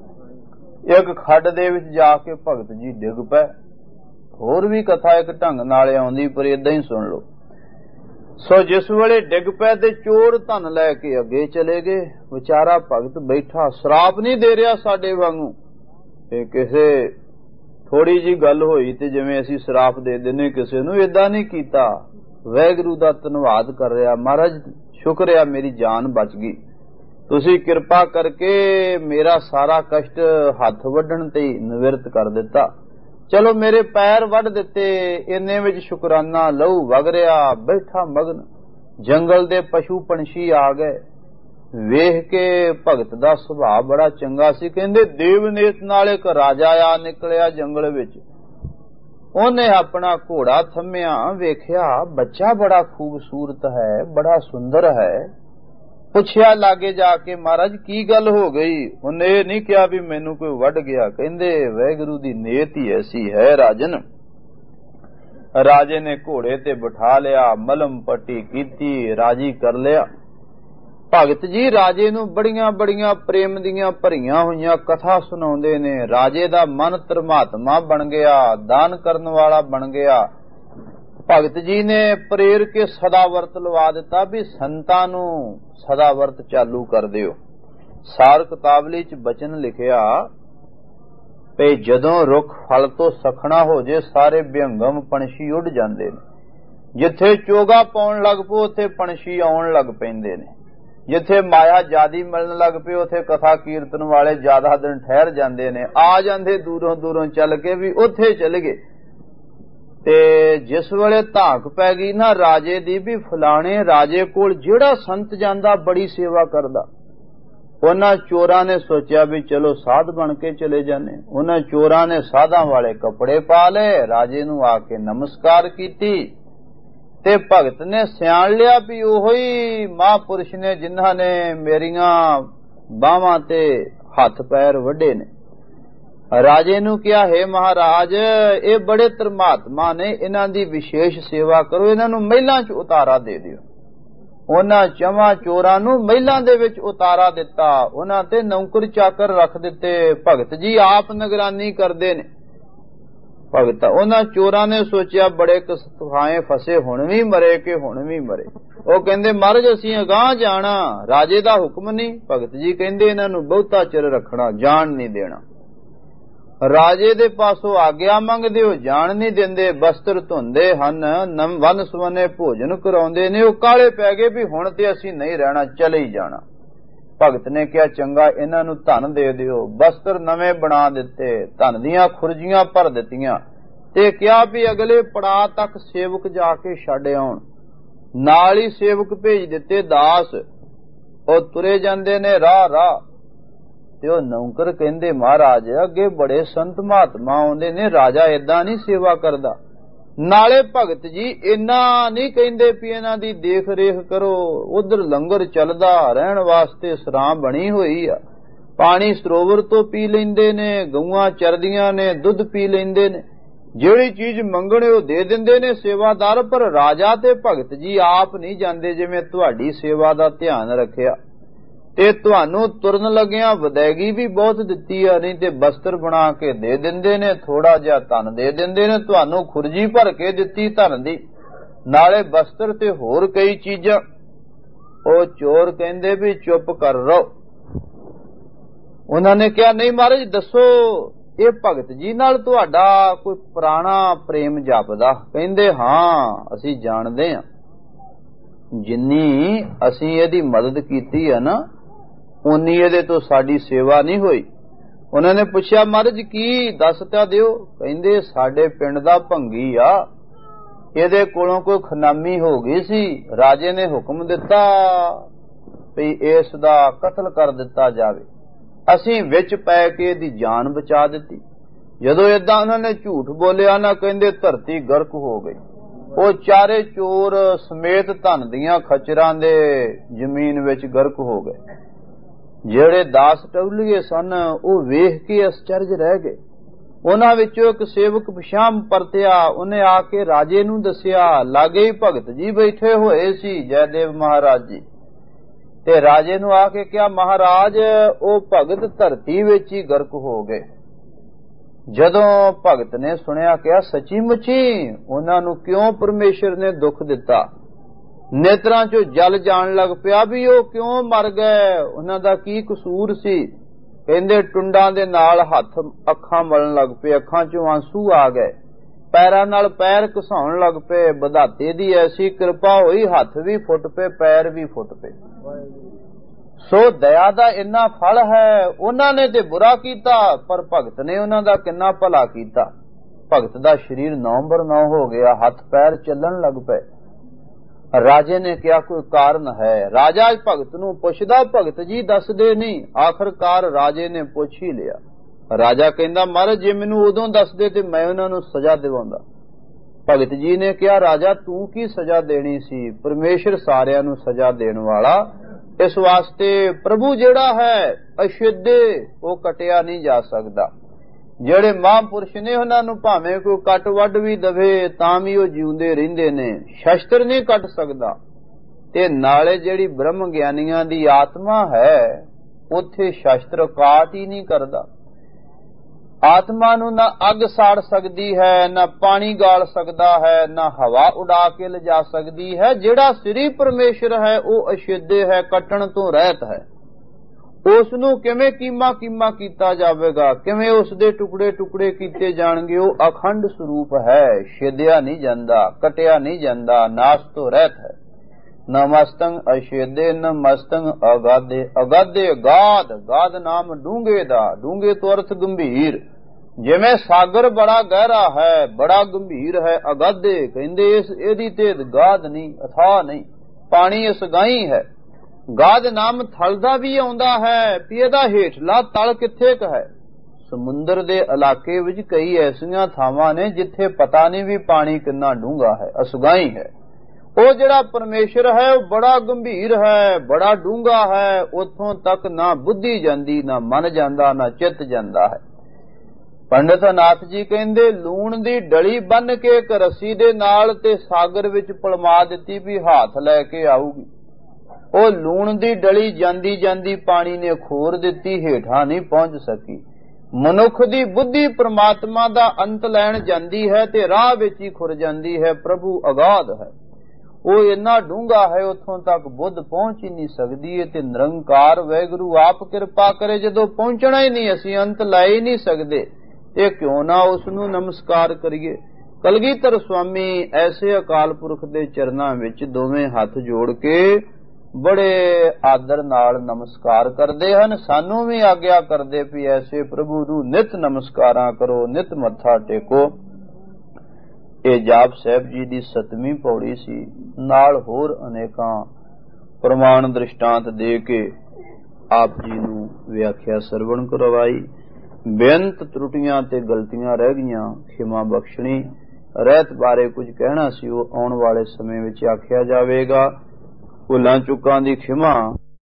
ਇੱਕ ਖੱਡ ਦੇ ਵਿੱਚ ਜਾ ਕੇ ਭਗਤ ਜੀ ਡਿੱਗ ਪਏ। ਹੋਰ ਵੀ ਕਥਾ ਇੱਕ ਢੰਗ ਨਾਲ ਆਉਂਦੀ, ਪਰ ਏਦਾਂ ਹੀ ਸੁਣ ਲਓ। ਸੋ ਜਿਸ ਵੇਲੇ ਡਿੱਗ ਪਏ ਤੇ ਚੋਰ ਧਨ ਲੈ ਕੇ ਅੱਗੇ ਚਲੇ ਗਏ। ਵਿਚਾਰਾ ਭਗਤ ਬੈਠਾ, ਸ਼ਰਾਪ ਨਹੀਂ ਦੇ ਰਿਹਾ ਸਾਡੇ ਵਾਂਗੂ। ਇਹ ਕਿਸੇ ਥੋੜੀ ਜੀ ਗੱਲ ਹੋਈ ਤੇ ਜਿਵੇਂ ਅਸੀਂ ਸ਼ਰਾਪ ਦੇ ਦਿੰਨੇ ਕਿਸੇ ਨੂੰ, ਏਦਾਂ ਨਹੀਂ ਕੀਤਾ। ਵਾਹਿਗੁਰੂ ਦਾ ਧੰਨਵਾਦ ਕਰ ਰਿਹਾ, ਮਹਾਰਾਜ ਸ਼ੁਕਰ ਆ ਮੇਰੀ ਜਾਨ ਬਚ ਗਈ। ਤੁਸੀਂ ਕਿਰਪਾ ਕਰਕੇ ਮੇਰਾ ਸਾਰਾ ਕਸ਼ਟ ਹੱਥ ਵੱਢਣ ਤੇ ਨਿਵਰਤ ਕਰ ਦਿੱਤਾ। ਚਲੋ ਮੇਰੇ ਪੈਰ ਵੱਢ ਦਿੱਤੇ, ਇੰਨੇ ਵਿੱਚ ਸ਼ੁਕਰਾਨਾ ਲਹੂ ਵਗ ਰਿਹਾ, ਬੈਠਾ ਮਗਨ। ਜੰਗਲ ਦੇ ਪਸ਼ੂ ਪੰਛੀ ਆ ਗਏ, ਵੇਖ ਕੇ ਭਗਤ ਦਾ ਸੁਭਾਅ ਬੜਾ ਚੰਗਾ ਸੀ। ਕਹਿੰਦੇ ਦੇਵਨੇਤ ਨਾਲ ਇੱਕ ਰਾਜਾ ਆ ਨਿਕਲਿਆ ਜੰਗਲ ਵਿੱਚ। ਉਹਨੇ ਆਪਣਾ ਘੋੜਾ ਥੰਮਿਆ, ਵੇਖਿਆ ਬੱਚਾ ਬੜਾ ਖੂਬਸੂਰਤ ਹੈ, ਬੜਾ ਸੁੰਦਰ ਹੈ। ਪੁੱਛਿਆ ਲਾਗੇ ਜਾ ਕੇ, ਮਹਾਰਾਜ ਕੀ ਗੱਲ ਹੋ ਗਈ? ਉਹਨੇ ਇਹ ਨਹੀਂ ਕਿਹਾ ਵੀ ਮੈਨੂੰ ਕੋਈ ਵੱਢ ਗਿਆ। ਕਹਿੰਦੇ ਵਾਹਿਗੁਰੂ ਦੀ ਨੇਤ ਹੀ ਐਸੀ ਹੈ ਰਾਜਨ। ਰਾਜੇ ਨੇ ਘੋੜੇ ਤੇ ਬਿਠਾ ਲਿਆ, ਮਲਮ ਪੱਟੀ ਕੀਤੀ, ਰਾਜੀ ਕਰ ਲਿਆ। ਭਗਤ ਜੀ ਰਾਜੇ ਨੂੰ ਬੜੀਆਂ ਬੜੀਆਂ ਪ੍ਰੇਮ ਦੀਆਂ ਭਰੀਆਂ ਹੋਈਆਂ ਕਥਾ ਸੁਣਾਉਂਦੇ ਨੇ। ਰਾਜੇ ਦਾ ਮਨ ਧਰਮਾਤਮਾ ਬਣ ਗਿਆ, ਦਾਨ ਕਰਨ ਵਾਲਾ ਬਣ ਗਿਆ। ਭਗਤ ਜੀ ਨੇ ਪ੍ਰੇਰ ਕੇ ਸਦਾ ਵਰਤ ਲਵਾ ਦਿੱਤਾ ਵੀ ਸੰਤਾਂ ਨੂੰ ਸਦਾ ਵਰਤ ਚਾਲੂ ਕਰ ਦਿਓ। ਸਾਰ ਕਿਤਾਬਲੀ ਚ ਬਚਨ ਲਿਖਿਆ ਤੇ ਜਦੋਂ ਰੁੱਖ ਫਲ ਤੋਂ ਸਖਣਾ ਹੋ ਜੇ ਸਾਰੇ ਬਿਹੰਗਮ ਪੰਛੀ ਉੱਡ ਜਾਂਦੇ ਨੇ। ਜਿੱਥੇ ਚੋਗਾ ਪਾਉਣ ਲੱਗ ਪੋ ਉੱਥੇ ਪੰਛੀ ਆਉਣ ਲੱਗ ਪੈਂਦੇ ਨੇ। ਜਿੱਥੇ ਮਾਇਆ ਜਿਆਦੀ ਮਿਲਣ ਲੱਗ ਪਈ ਉੱਥੇ ਕਥਾ ਕੀਰਤਨ ਵਾਲੇ ਜ਼ਿਆਦਾ ਦਿਨ ਠਹਿਰ ਜਾਂਦੇ ਨੇ। ਆ ਜਾਂਦੇ ਦੂਰੋਂ ਦੂਰੋਂ ਚੱਲ ਕੇ ਵੀ ਉੱਥੇ ਚਲੇ ਗਏ। ਤੇ ਜਿਸ ਵੇਲੇ ਧਾਕ ਪੈ ਗਈ ਨਾ ਰਾਜੇ ਦੀ ਵੀ ਫਲਾਣੇ ਰਾਜੇ ਕੋਲ ਜਿਹੜਾ ਸੰਤ ਜਾਂਦਾ ਬੜੀ ਸੇਵਾ ਕਰਦਾ, ਉਹਨਾਂ ਚੋਰਾਂ ਨੇ ਸੋਚਿਆ ਵੀ ਚਲੋ ਸਾਧ ਬਣ ਕੇ ਚਲੇ ਜਾਣੇ। ਉਹਨਾਂ ਚੋਰਾਂ ਨੇ ਸਾਧਾਂ ਵਾਲੇ ਕੱਪੜੇ ਪਾ ਲਏ, ਰਾਜੇ ਨੂੰ ਆ ਕੇ ਨਮਸਕਾਰ ਕੀਤੀ ਤੇ ਭਗਤ ਨੇ ਸਿਆਣ ਲਿਆ ਵੀ ਉਹੋ ਹੀ ਮਹਾਂਪੁਰਸ਼ ਨੇ ਜਿਨ੍ਹਾਂ ਨੇ ਮੇਰੀਆਂ ਬਾਹਾਂ ਤੇ ਹੱਥ ਪੈਰ ਵੱਢੇ ਨੇ। ਰਾਜੇ ਨੂੰ ਕਿਹਾ, ਹੈ ਮਹਾਰਾਜ ਇਹ ਬੜੇ ਧਰਮਾਤਮਾ ਨੇ, ਇਹਨਾਂ ਦੀ ਵਿਸ਼ੇਸ਼ ਸੇਵਾ ਕਰੋ, ਇਹਨਾਂ ਨੂੰ ਮਹਿਲਾਂ 'ਚ ਉਤਾਰਾ ਦੇ ਦਿਓ। ਉਹਨਾਂ ਚਵਾਂ ਚੋਰਾਂ ਨੂੰ ਮਹਿਲਾਂ ਦੇ ਵਿੱਚ ਉਤਾਰਾ ਦਿੱਤਾ, ਉਹਨਾਂ ਤੇ ਨੌਕਰ ਚਾਕਰ ਰੱਖ ਦਿੱਤੇ। ਭਗਤ ਜੀ ਆਪ ਨਿਗਰਾਨੀ ਕਰਦੇ ਨੇ। ਭਗਤ ਉਹਨਾਂ ਚੋਰਾਂ ਨੇ ਸੋਚਿਆ ਬੜੇ ਕਸਤੂਹਾਏ ਫਸੇ, ਹੁਣ ਵੀ ਮਰੇ ਕਿ ਹੁਣ ਵੀ ਮਰੇ। ਉਹ ਕਹਿੰਦੇ ਮਹਾਰਾਜ ਅਸੀਂ ਅਗਾਂਹ ਜਾਣਾ, ਰਾਜੇ ਦਾ ਹੁਕਮ ਨਹੀਂ। ਭਗਤ ਜੀ ਕਹਿੰਦੇ ਇਹਨਾਂ ਨੂੰ ਬਹੁਤਾ ਚਿਰ ਰੱਖਣਾ, ਜਾਣ ਨਹੀਂ ਦੇਣਾ। ਰਾਜੇ ਦੇ ਪਾਸੋਂ ਆਗਿਆ ਮੰਗਦੇ ਹੋ, ਜਾਣ ਨਹੀਂ ਦਿੰਦੇ। ਬਸਤਰ ਧੁੰਦੇ ਹਨ, ਵੰਨ ਸੁਵੰਨੇ ਭੋਜਨ ਕਰਾਉਂਦੇ ਨੇ। ਉਹ ਕਾਲੇ ਪੈ ਗਏ ਵੀ ਹੁਣ ਤੇ ਅਸੀਂ ਨਹੀਂ ਰਹਿਣਾ, ਚਲੇ ਹੀ ਜਾਣਾ। ਭਗਤ ਨੇ ਕਿਹਾ ਚੰਗਾ ਇਹਨਾਂ ਨੂੰ ਧਨ ਦੇ ਦਿਓ। ਬਸਤਰ ਨਵੇਂ ਬਣਾ ਦਿੱਤੇ, ਧਨ ਦੀਆਂ ਖੁਰਜੀਆਂ ਭਰ ਦਿੱਤੀਆਂ ਤੇ ਕਿਹਾ ਵੀ ਅਗਲੇ ਪੜਾਅ ਤੱਕ ਸੇਵਕ ਜਾ ਕੇ ਛੱਡ ਆਉਣ। ਨਾਲ ਹੀ ਸੇਵਕ ਭੇਜ ਦਿੱਤੇ ਦਾਸ, ਉਹ ਤੁਰੇ ਜਾਂਦੇ ਨੇ ਰਾਹ ਰਾਹ। ਤੇ ਉਹ ਨੌਕਰ ਕਹਿੰਦੇ ਮਹਾਰਾਜ ਅੱਗੇ ਬੜੇ ਸੰਤ ਮਹਾਤਮਾ ਆਉਂਦੇ ਨੇ, ਰਾਜਾ ਏਦਾਂ ਨਹੀਂ ਸੇਵਾ ਕਰਦਾ। ਨਾਲੇ ਭਗਤ ਜੀ ਇੰਨਾ ਨਹੀਂ ਕਹਿੰਦੇ ਵੀ ਇਹਨਾਂ ਦੀ ਦੇਖ ਰੇਖ ਕਰੋ। ਉਧਰ ਲੰਗਰ ਚੱਲਦਾ, ਰਹਿਣ ਵਾਸਤੇ ਸਰਾਂ ਬਣੀ ਹੋਈ ਆ, ਪਾਣੀ ਸਰੋਵਰ ਤੋਂ ਪੀ ਲੈਂਦੇ ਨੇ, ਗਊਆਂ ਚਰਦੀਆਂ ਨੇ, ਦੁੱਧ ਪੀ ਲੈਂਦੇ ਨੇ, ਜਿਹੜੀ ਚੀਜ਼ ਮੰਗਣੇ ਉਹ ਦੇ ਦਿੰਦੇ ਨੇ ਸੇਵਾਦਾਰ। ਪਰ ਰਾਜਾ ਤੇ ਭਗਤ ਜੀ ਆਪ ਨਹੀਂ ਜਾਂਦੇ। ਜਿਵੇਂ ਤੁਹਾਡੀ ਸੇਵਾ ਦਾ ਧਿਆਨ ਰੱਖਿਆ ਤੇ ਤੁਹਾਨੂੰ ਤੁਰਨ ਲੱਗਿਆਂ ਵਿਦਾਇਗੀ ਵੀ ਬਹੁਤ ਦਿੱਤੀ ਆ, ਨਹੀਂ ਤੇ ਬਸਤਰ ਬਣਾ ਕੇ ਦੇ ਦਿੰਦੇ ਨੇ, ਥੋੜਾ ਜਿਹਾ ਧਨ ਦੇ ਦਿੰਦੇ ਨੇ। ਤੁਹਾਨੂੰ ਖੁਰਜੀ ਭਰ ਕੇ ਦਿੱਤੀ ਧਨ ਦੀ, ਨਾਲੇ ਬਸਤਰ ਤੇ ਹੋਰ ਕਈ ਚੀਜ਼ਾਂ। ਉਹ ਚੋਰ ਕਹਿੰਦੇ ਵੀ ਚੁੱਪ ਕਰ ਰਹੋ। ਉਹਨਾਂ ਨੇ ਕਿਹਾ ਨਹੀਂ ਮਹਾਰਾਜ ਦੱਸੋ, ਇਹ ਭਗਤ ਜੀ ਨਾਲ ਤੁਹਾਡਾ ਕੋਈ ਪੁਰਾਣਾ ਪ੍ਰੇਮ ਜਾਪਦਾ? ਕਹਿੰਦੇ ਹਾਂ ਅਸੀਂ ਜਾਣਦੇ ਹਾਂ, ਜਿੰਨੀ ਅਸੀਂ ਇਹਦੀ ਮਦਦ ਕੀਤੀ ਹੈ ਨਾ ਉਨੀ ਇਹਦੇ ਤੋਂ ਸਾਡੀ ਸੇਵਾ ਨਹੀਂ ਹੋਈ। ਉਹਨਾਂ ਨੇ ਪੁੱਛਿਆ ਮਹਾਰਾਜ ਕੀ ਦੱਸ ਤਾਂ ਦਿਓ। ਕਹਿੰਦੇ ਸਾਡੇ ਪਿੰਡ ਦਾ ਭੰਗੀ ਆ, ਇਹਦੇ ਕੋਲੋਂ ਕੋਈ ਖਨਾਮੀ ਹੋ ਗਈ ਸੀ, ਰਾਜੇ ਨੇ ਹੁਕਮ ਦਿੱਤਾ ਵੀ ਇਸ ਦਾ ਕਤਲ ਕਰ ਦਿੱਤਾ ਜਾਵੇ। ਅਸੀਂ ਵਿੱਚ ਪੈ ਕੇ ਇਹਦੀ ਜਾਨ ਬਚਾ ਦਿੱਤੀ। ਜਦੋਂ ਏਦਾਂ ਉਹਨਾਂ ਨੇ ਝੂਠ ਬੋਲਿਆ ਨਾ, ਕਹਿੰਦੇ ਧਰਤੀ ਗਰਕ ਹੋ ਗਈ। ਉਹ ਚਾਰੇ ਚੋਰ ਸਮੇਤ ਧਨ ਦੀਆਂ ਖਚਰਾਂ ਦੇ ਜ਼ਮੀਨ ਵਿੱਚ ਗਰਕ ਹੋ ਗਏ। ਜਿਹੜੇ ਦਾਸ ਟੌਲੀਏ ਸਨ ਉਹ ਵੇਖ ਕੇ ਅਚਰਜ ਰਹਿ ਗਏ। ਉਹਨਾਂ ਵਿੱਚੋਂ ਇੱਕ ਸੇਵਕ ਪਿਛਾਂਹ ਪਰਤਿਆ, ਉਹਨੇ ਆ ਕੇ ਰਾਜੇ ਨੂੰ ਦੱਸਿਆ। ਲਾਗੇ ਹੀ ਭਗਤ ਜੀ ਬੈਠੇ ਹੋਏ ਸੀ, ਜੈਦੇਵ ਮਹਾਰਾਜ ਜੀ। ਤੇ ਰਾਜੇ ਨੂੰ ਆ ਕੇ ਕਿਹਾ ਮਹਾਰਾਜ ਉਹ ਭਗਤ ਧਰਤੀ ਵਿੱਚ ਹੀ ਗਰਕ ਹੋ ਗਏ। ਜਦੋਂ ਭਗਤ ਨੇ ਸੁਣਿਆ ਕਿਹਾ ਸੱਚੀ ਮੁੱਚੀ ਉਹਨਾਂ ਨੂੰ ਕਿਉਂ ਪਰਮੇਸ਼ਰ ਨੇ ਦੁੱਖ ਦਿੱਤਾ? ਨੇਤਰਾਂ ਚੋਂ ਜਲ ਜਾਣ ਲੱਗ ਪਿਆ ਵੀ ਉਹ ਕਿਉਂ ਮਰ ਗਏ, ਉਹਨਾਂ ਦਾ ਕੀ ਕਸੂਰ ਸੀ? ਕਹਿੰਦੇ ਟੁੰਡਾਂ ਦੇ ਨਾਲ ਹੱਥ ਅੱਖਾਂ ਮਲਣ ਲੱਗ ਪਏ, ਅੱਖਾਂ ਚੋਂ ਆਂਸੂ ਆ ਗਏ, ਪੈਰਾਂ ਨਾਲ ਪੈਰ ਘਸਾਉਣ ਲੱਗ ਪਏ। ਵਿਧਾਤੇ ਦੀ ਐਸੀ ਕਿਰਪਾ ਹੋਈ, ਹੱਥ ਵੀ ਫੁੱਟ ਪਏ, ਪੈਰ ਵੀ ਫੁੱਟ ਪਏ। ਸੋ ਦਇਆ ਦਾ ਇੰਨਾ ਫਲ ਹੈ। ਉਹਨਾਂ ਨੇ ਤੇ ਬੁਰਾ ਕੀਤਾ, ਪਰ ਭਗਤ ਨੇ ਉਹਨਾਂ ਦਾ ਕਿੰਨਾ ਭਲਾ ਕੀਤਾ। ਭਗਤ ਦਾ ਸਰੀਰ 9 ਹੋ ਗਿਆ, ਹੱਥ ਪੈਰ ਚੱਲਣ ਲੱਗ ਪਏ। ਰਾਜੇ ਨੇ ਕਿਹਾ ਕੋਈ ਕਾਰਨ ਹੈ। ਰਾਜਾ ਭਗਤ ਨੂੰ ਪੁੱਛਦਾ, ਭਗਤ ਜੀ ਦੱਸਦੇ ਨਹੀਂ। ਆਖਰਕਾਰ ਰਾਜੇ ਨੇ ਪੁੱਛ ਹੀ ਲਿਆ। ਰਾਜਾ ਕਹਿੰਦਾ ਮਹਾਰਾਜ ਜੇ ਮੈਨੂੰ ਉਦੋਂ ਦੱਸਦੇ ਤੇ ਮੈਂ ਉਹਨਾਂ ਨੂੰ ਸਜ਼ਾ ਦਿਵਾਉਂਦਾ। ਭਗਤ ਜੀ ਨੇ ਕਿਹਾ ਰਾਜਾ ਤੂੰ ਕੀ ਸਜ਼ਾ ਦੇਣੀ ਸੀ, ਪਰਮੇਸ਼ਰ ਸਾਰਿਆਂ ਨੂੰ ਸਜ਼ਾ ਦੇਣ ਵਾਲਾ। ਇਸ ਵਾਸਤੇ ਪ੍ਰਭੂ ਜਿਹੜਾ ਹੈ ਅਸ਼ੁੱਧੇ, ਉਹ ਕਟਿਆ ਨਹੀਂ ਜਾ ਸਕਦਾ। ਜਿਹੜੇ ਮਹਾਂਪੁਰਸ਼ ਨੇ ਉਹਨਾਂ ਨੂੰ ਭਾਵੇਂ ਕੋਈ ਕੱਟ ਵੱਢ ਵੀ ਦਵੇ ਤਾਂ ਵੀ ਉਹ ਜਿਉਂਦੇ ਰਹਿੰਦੇ ਨੇ, ਸ਼ਸਤਰ ਨਹੀਂ ਕੱਟ ਸਕਦਾ। ਤੇ ਨਾਲੇ ਜਿਹੜੀ ਬ੍ਰਹਮ ਗਿਆਨੀਆਂ ਦੀ ਆਤਮਾ ਹੈ ਉੱਥੇ ਸ਼ਸਤਰ ਕਾਟ ਹੀ ਨਹੀਂ ਕਰਦਾ। ਆਤਮਾ ਨੂੰ ਨਾ ਅੱਗ ਸਾੜ ਸਕਦੀ ਹੈ, ਨਾ ਪਾਣੀ ਗਾਲ ਸਕਦਾ ਹੈ, ਨਾ ਹਵਾ ਉਡਾ ਕੇ ਲਿਜਾ ਸਕਦੀ ਹੈ। ਜਿਹੜਾ ਸ੍ਰੀ ਪਰਮੇਸ਼ਰ ਹੈ ਉਹ ਅਸ਼ੁੱਧੇ ਹੈ, ਕੱਟਣ ਤੋਂ ਰਹਿਤ ਹੈ। ਉਸ ਨੂੰ ਕਿਵੇਂ ਕੀਮਾ ਕੀਤਾ ਜਾਵੇਗਾ, ਕਿਵੇਂ ਉਸ ਦੇ ਟੁਕੜੇ ਟੁਕੜੇ ਕੀਤੇ ਜਾਣਗੇ। ਉਹ ਅਖੰਡ ਸਰੂਪ ਹੈ, ਛੇਦਿਆ ਨਹੀਂ ਜਾਂਦਾ, ਕਟਿਆ ਨਹੀਂ ਜਾਂਦਾ, ਨਾਸ ਤੋਂ ਰਹਿਤ ਹੈ। ਨਮਸਤੰ ਅਛੇਦੇ ਨਮਸਤੰ ਅਗਾਧੇ, ਅਗਾਧੇ ਗਾਧ, ਗਾਧ ਨਾਮ ਡੂੰਘੇ ਦਾ, ਡੂੰਘੇ ਤੋਂ ਅਰਥ ਗੰਭੀਰ। ਜਿਵੇਂ ਸਾਗਰ ਬੜਾ ਗਹਿਰਾ ਹੈ, ਬੜਾ ਗੰਭੀਰ ਹੈ, ਅਗਾਧੇ ਕਹਿੰਦੇ ਇਹਦੀ ਤੇ ਗਾਧ ਨਹੀਂ, ਅਥਾਹ ਨਹੀਂ, ਪਾਣੀ ਅਸਗਾਈ ਹੈ। ਗਾਧ ਨਾਮ ਥਲ ਦਾ ਵੀ ਆਉਂਦਾ ਹੈ, ਵੀ ਇਹਦਾ ਹੇਠਲਾ ਤਲ ਕਿੱਥੇ ਕ ਹੈ। ਸਮੁੰਦਰ ਦੇ ਇਲਾਕੇ ਵਿੱਚ ਕਈ ਐਸੀਆਂ ਥਾਵਾਂ ਨੇ ਜਿੱਥੇ ਪਤਾ ਨਹੀਂ ਵੀ ਪਾਣੀ ਕਿੰਨਾ ਡੂੰਘਾ ਹੈ, ਅਸਗਾਈ ਹੈ। ਉਹ ਜਿਹੜਾ ਪਰਮੇਸ਼ਰ ਹੈ ਉਹ ਬੜਾ ਗੰਭੀਰ ਹੈ, ਬੜਾ ਡੂੰਘਾ ਹੈ। ਉੱਥੋਂ ਤੱਕ ਨਾ ਬੁੱਧੀ ਜਾਂਦੀ, ਨਾ ਮਨ ਜਾਂਦਾ, ਨਾ ਚਿੱਤ ਜਾਂਦਾ ਹੈ। ਪੰਡਿਤ ਨਾਥ ਜੀ ਕਹਿੰਦੇ ਲੂਣ ਦੀ ਡਲੀ ਬੰਨ ਕੇ ਇੱਕ ਰੱਸੀ ਦੇ ਨਾਲ ਤੇ ਸਾਗਰ ਵਿੱਚ ਪਲਮਾ ਦਿੱਤੀ ਵੀ ਹੱਥ ਲੈ ਕੇ ਆਊਗੀ। ਉਹ ਲੂਣ ਦੀ ਡਲੀ ਜਾਂਦੀ ਜਾਂਦੀ ਪਾਣੀ ਨੇ ਖੋਰ ਦਿੱਤੀ, ਹੇਠਾਂ ਨਹੀਂ ਪਹੁੰਚ ਸਕੀ। ਮਨੁੱਖ ਦੀ ਬੁੱਧੀ ਪ੍ਰਮਾਤਮਾ ਦਾ ਅੰਤ ਲੈਣ ਜਾਂਦੀ ਹੈ ਤੇ ਰਾਹ ਵਿੱਚ ਹੀ ਖੁਰ ਜਾਂਦੀ ਹੈ। ਪ੍ਰਭੂ ਅਗਾਧ ਹੈ, ਉਹ ਇੰਨਾ ਡੂੰਘਾ ਹੈ, ਉੱਥੋਂ ਤੱਕ ਬੁੱਧ ਪਹੁੰਚ ਹੀ ਨਹੀਂ ਸਕਦੀ। ਤੇ ਨਿਰੰਕਾਰ ਵਾਹਿਗੁਰੂ ਆਪ ਕਿਰਪਾ ਕਰੇ, ਜਦੋਂ ਪਹੁੰਚਣਾ ਹੀ ਨਹੀਂ, ਅਸੀਂ ਅੰਤ ਲੈ ਹੀ ਨਹੀਂ ਸਕਦੇ, ਤੇ ਕਿਉਂ ਨਾ ਉਸ ਨੂੰ ਨਮਸਕਾਰ ਕਰੀਏ। ਕਲਗੀਧਰ ਸਵਾਮੀ ਐਸੇ ਅਕਾਲ ਪੁਰਖ ਦੇ ਚਰਨਾਂ ਵਿੱਚ ਦੋਵੇਂ ਹੱਥ ਜੋੜ ਕੇ ਬੜੇ ਆਦਰ ਨਾਲ ਨਮਸਕਾਰ ਕਰਦੇ ਹਨ। ਸਾਨੂੰ ਵੀ ਆਗਿਆ ਕਰਦੇ ਵੀ ਐਸੇ ਪ੍ਰਭੂ ਨੂੰ ਨਿਤ ਨਮਸਕਾਰਾਂ ਕਰੋ, ਨਿਤ ਮੱਥਾ ਟੇਕੋ। ਇਹ ਜਾਪ ਸਾਹਿਬ ਜੀ ਦੀ 7ਵੀਂ ਪੌੜੀ ਸੀ। ਨਾਲ ਹੋਰ ਅਨੇਕਾਂ ਪ੍ਰਮਾਣ ਦ੍ਰਿਸ਼ਟਾਂਤ ਦੇ ਕੇ ਆਪ ਜੀ ਨੂੰ ਵਿਆਖਿਆ ਸਰਵਣ ਕਰਵਾਈ। ਬੇਅੰਤ ਤਰੁੱਟੀਆਂ ਤੇ ਗਲਤੀਆਂ ਰਹਿ ਗਈਆਂ, ਖਿਮਾ ਬਖਸ਼ਣੀ। ਰਹਿਤ ਬਾਰੇ ਕੁਝ ਕਹਿਣਾ ਸੀ, ਉਹ ਆਉਣ ਵਾਲੇ ਸਮੇਂ ਵਿੱਚ ਆਖਿਆ ਜਾਵੇਗਾ। ਭੁੱਲਾਂ ਚੁੱਕਾਂ ਦੀ ਖਿਮਾ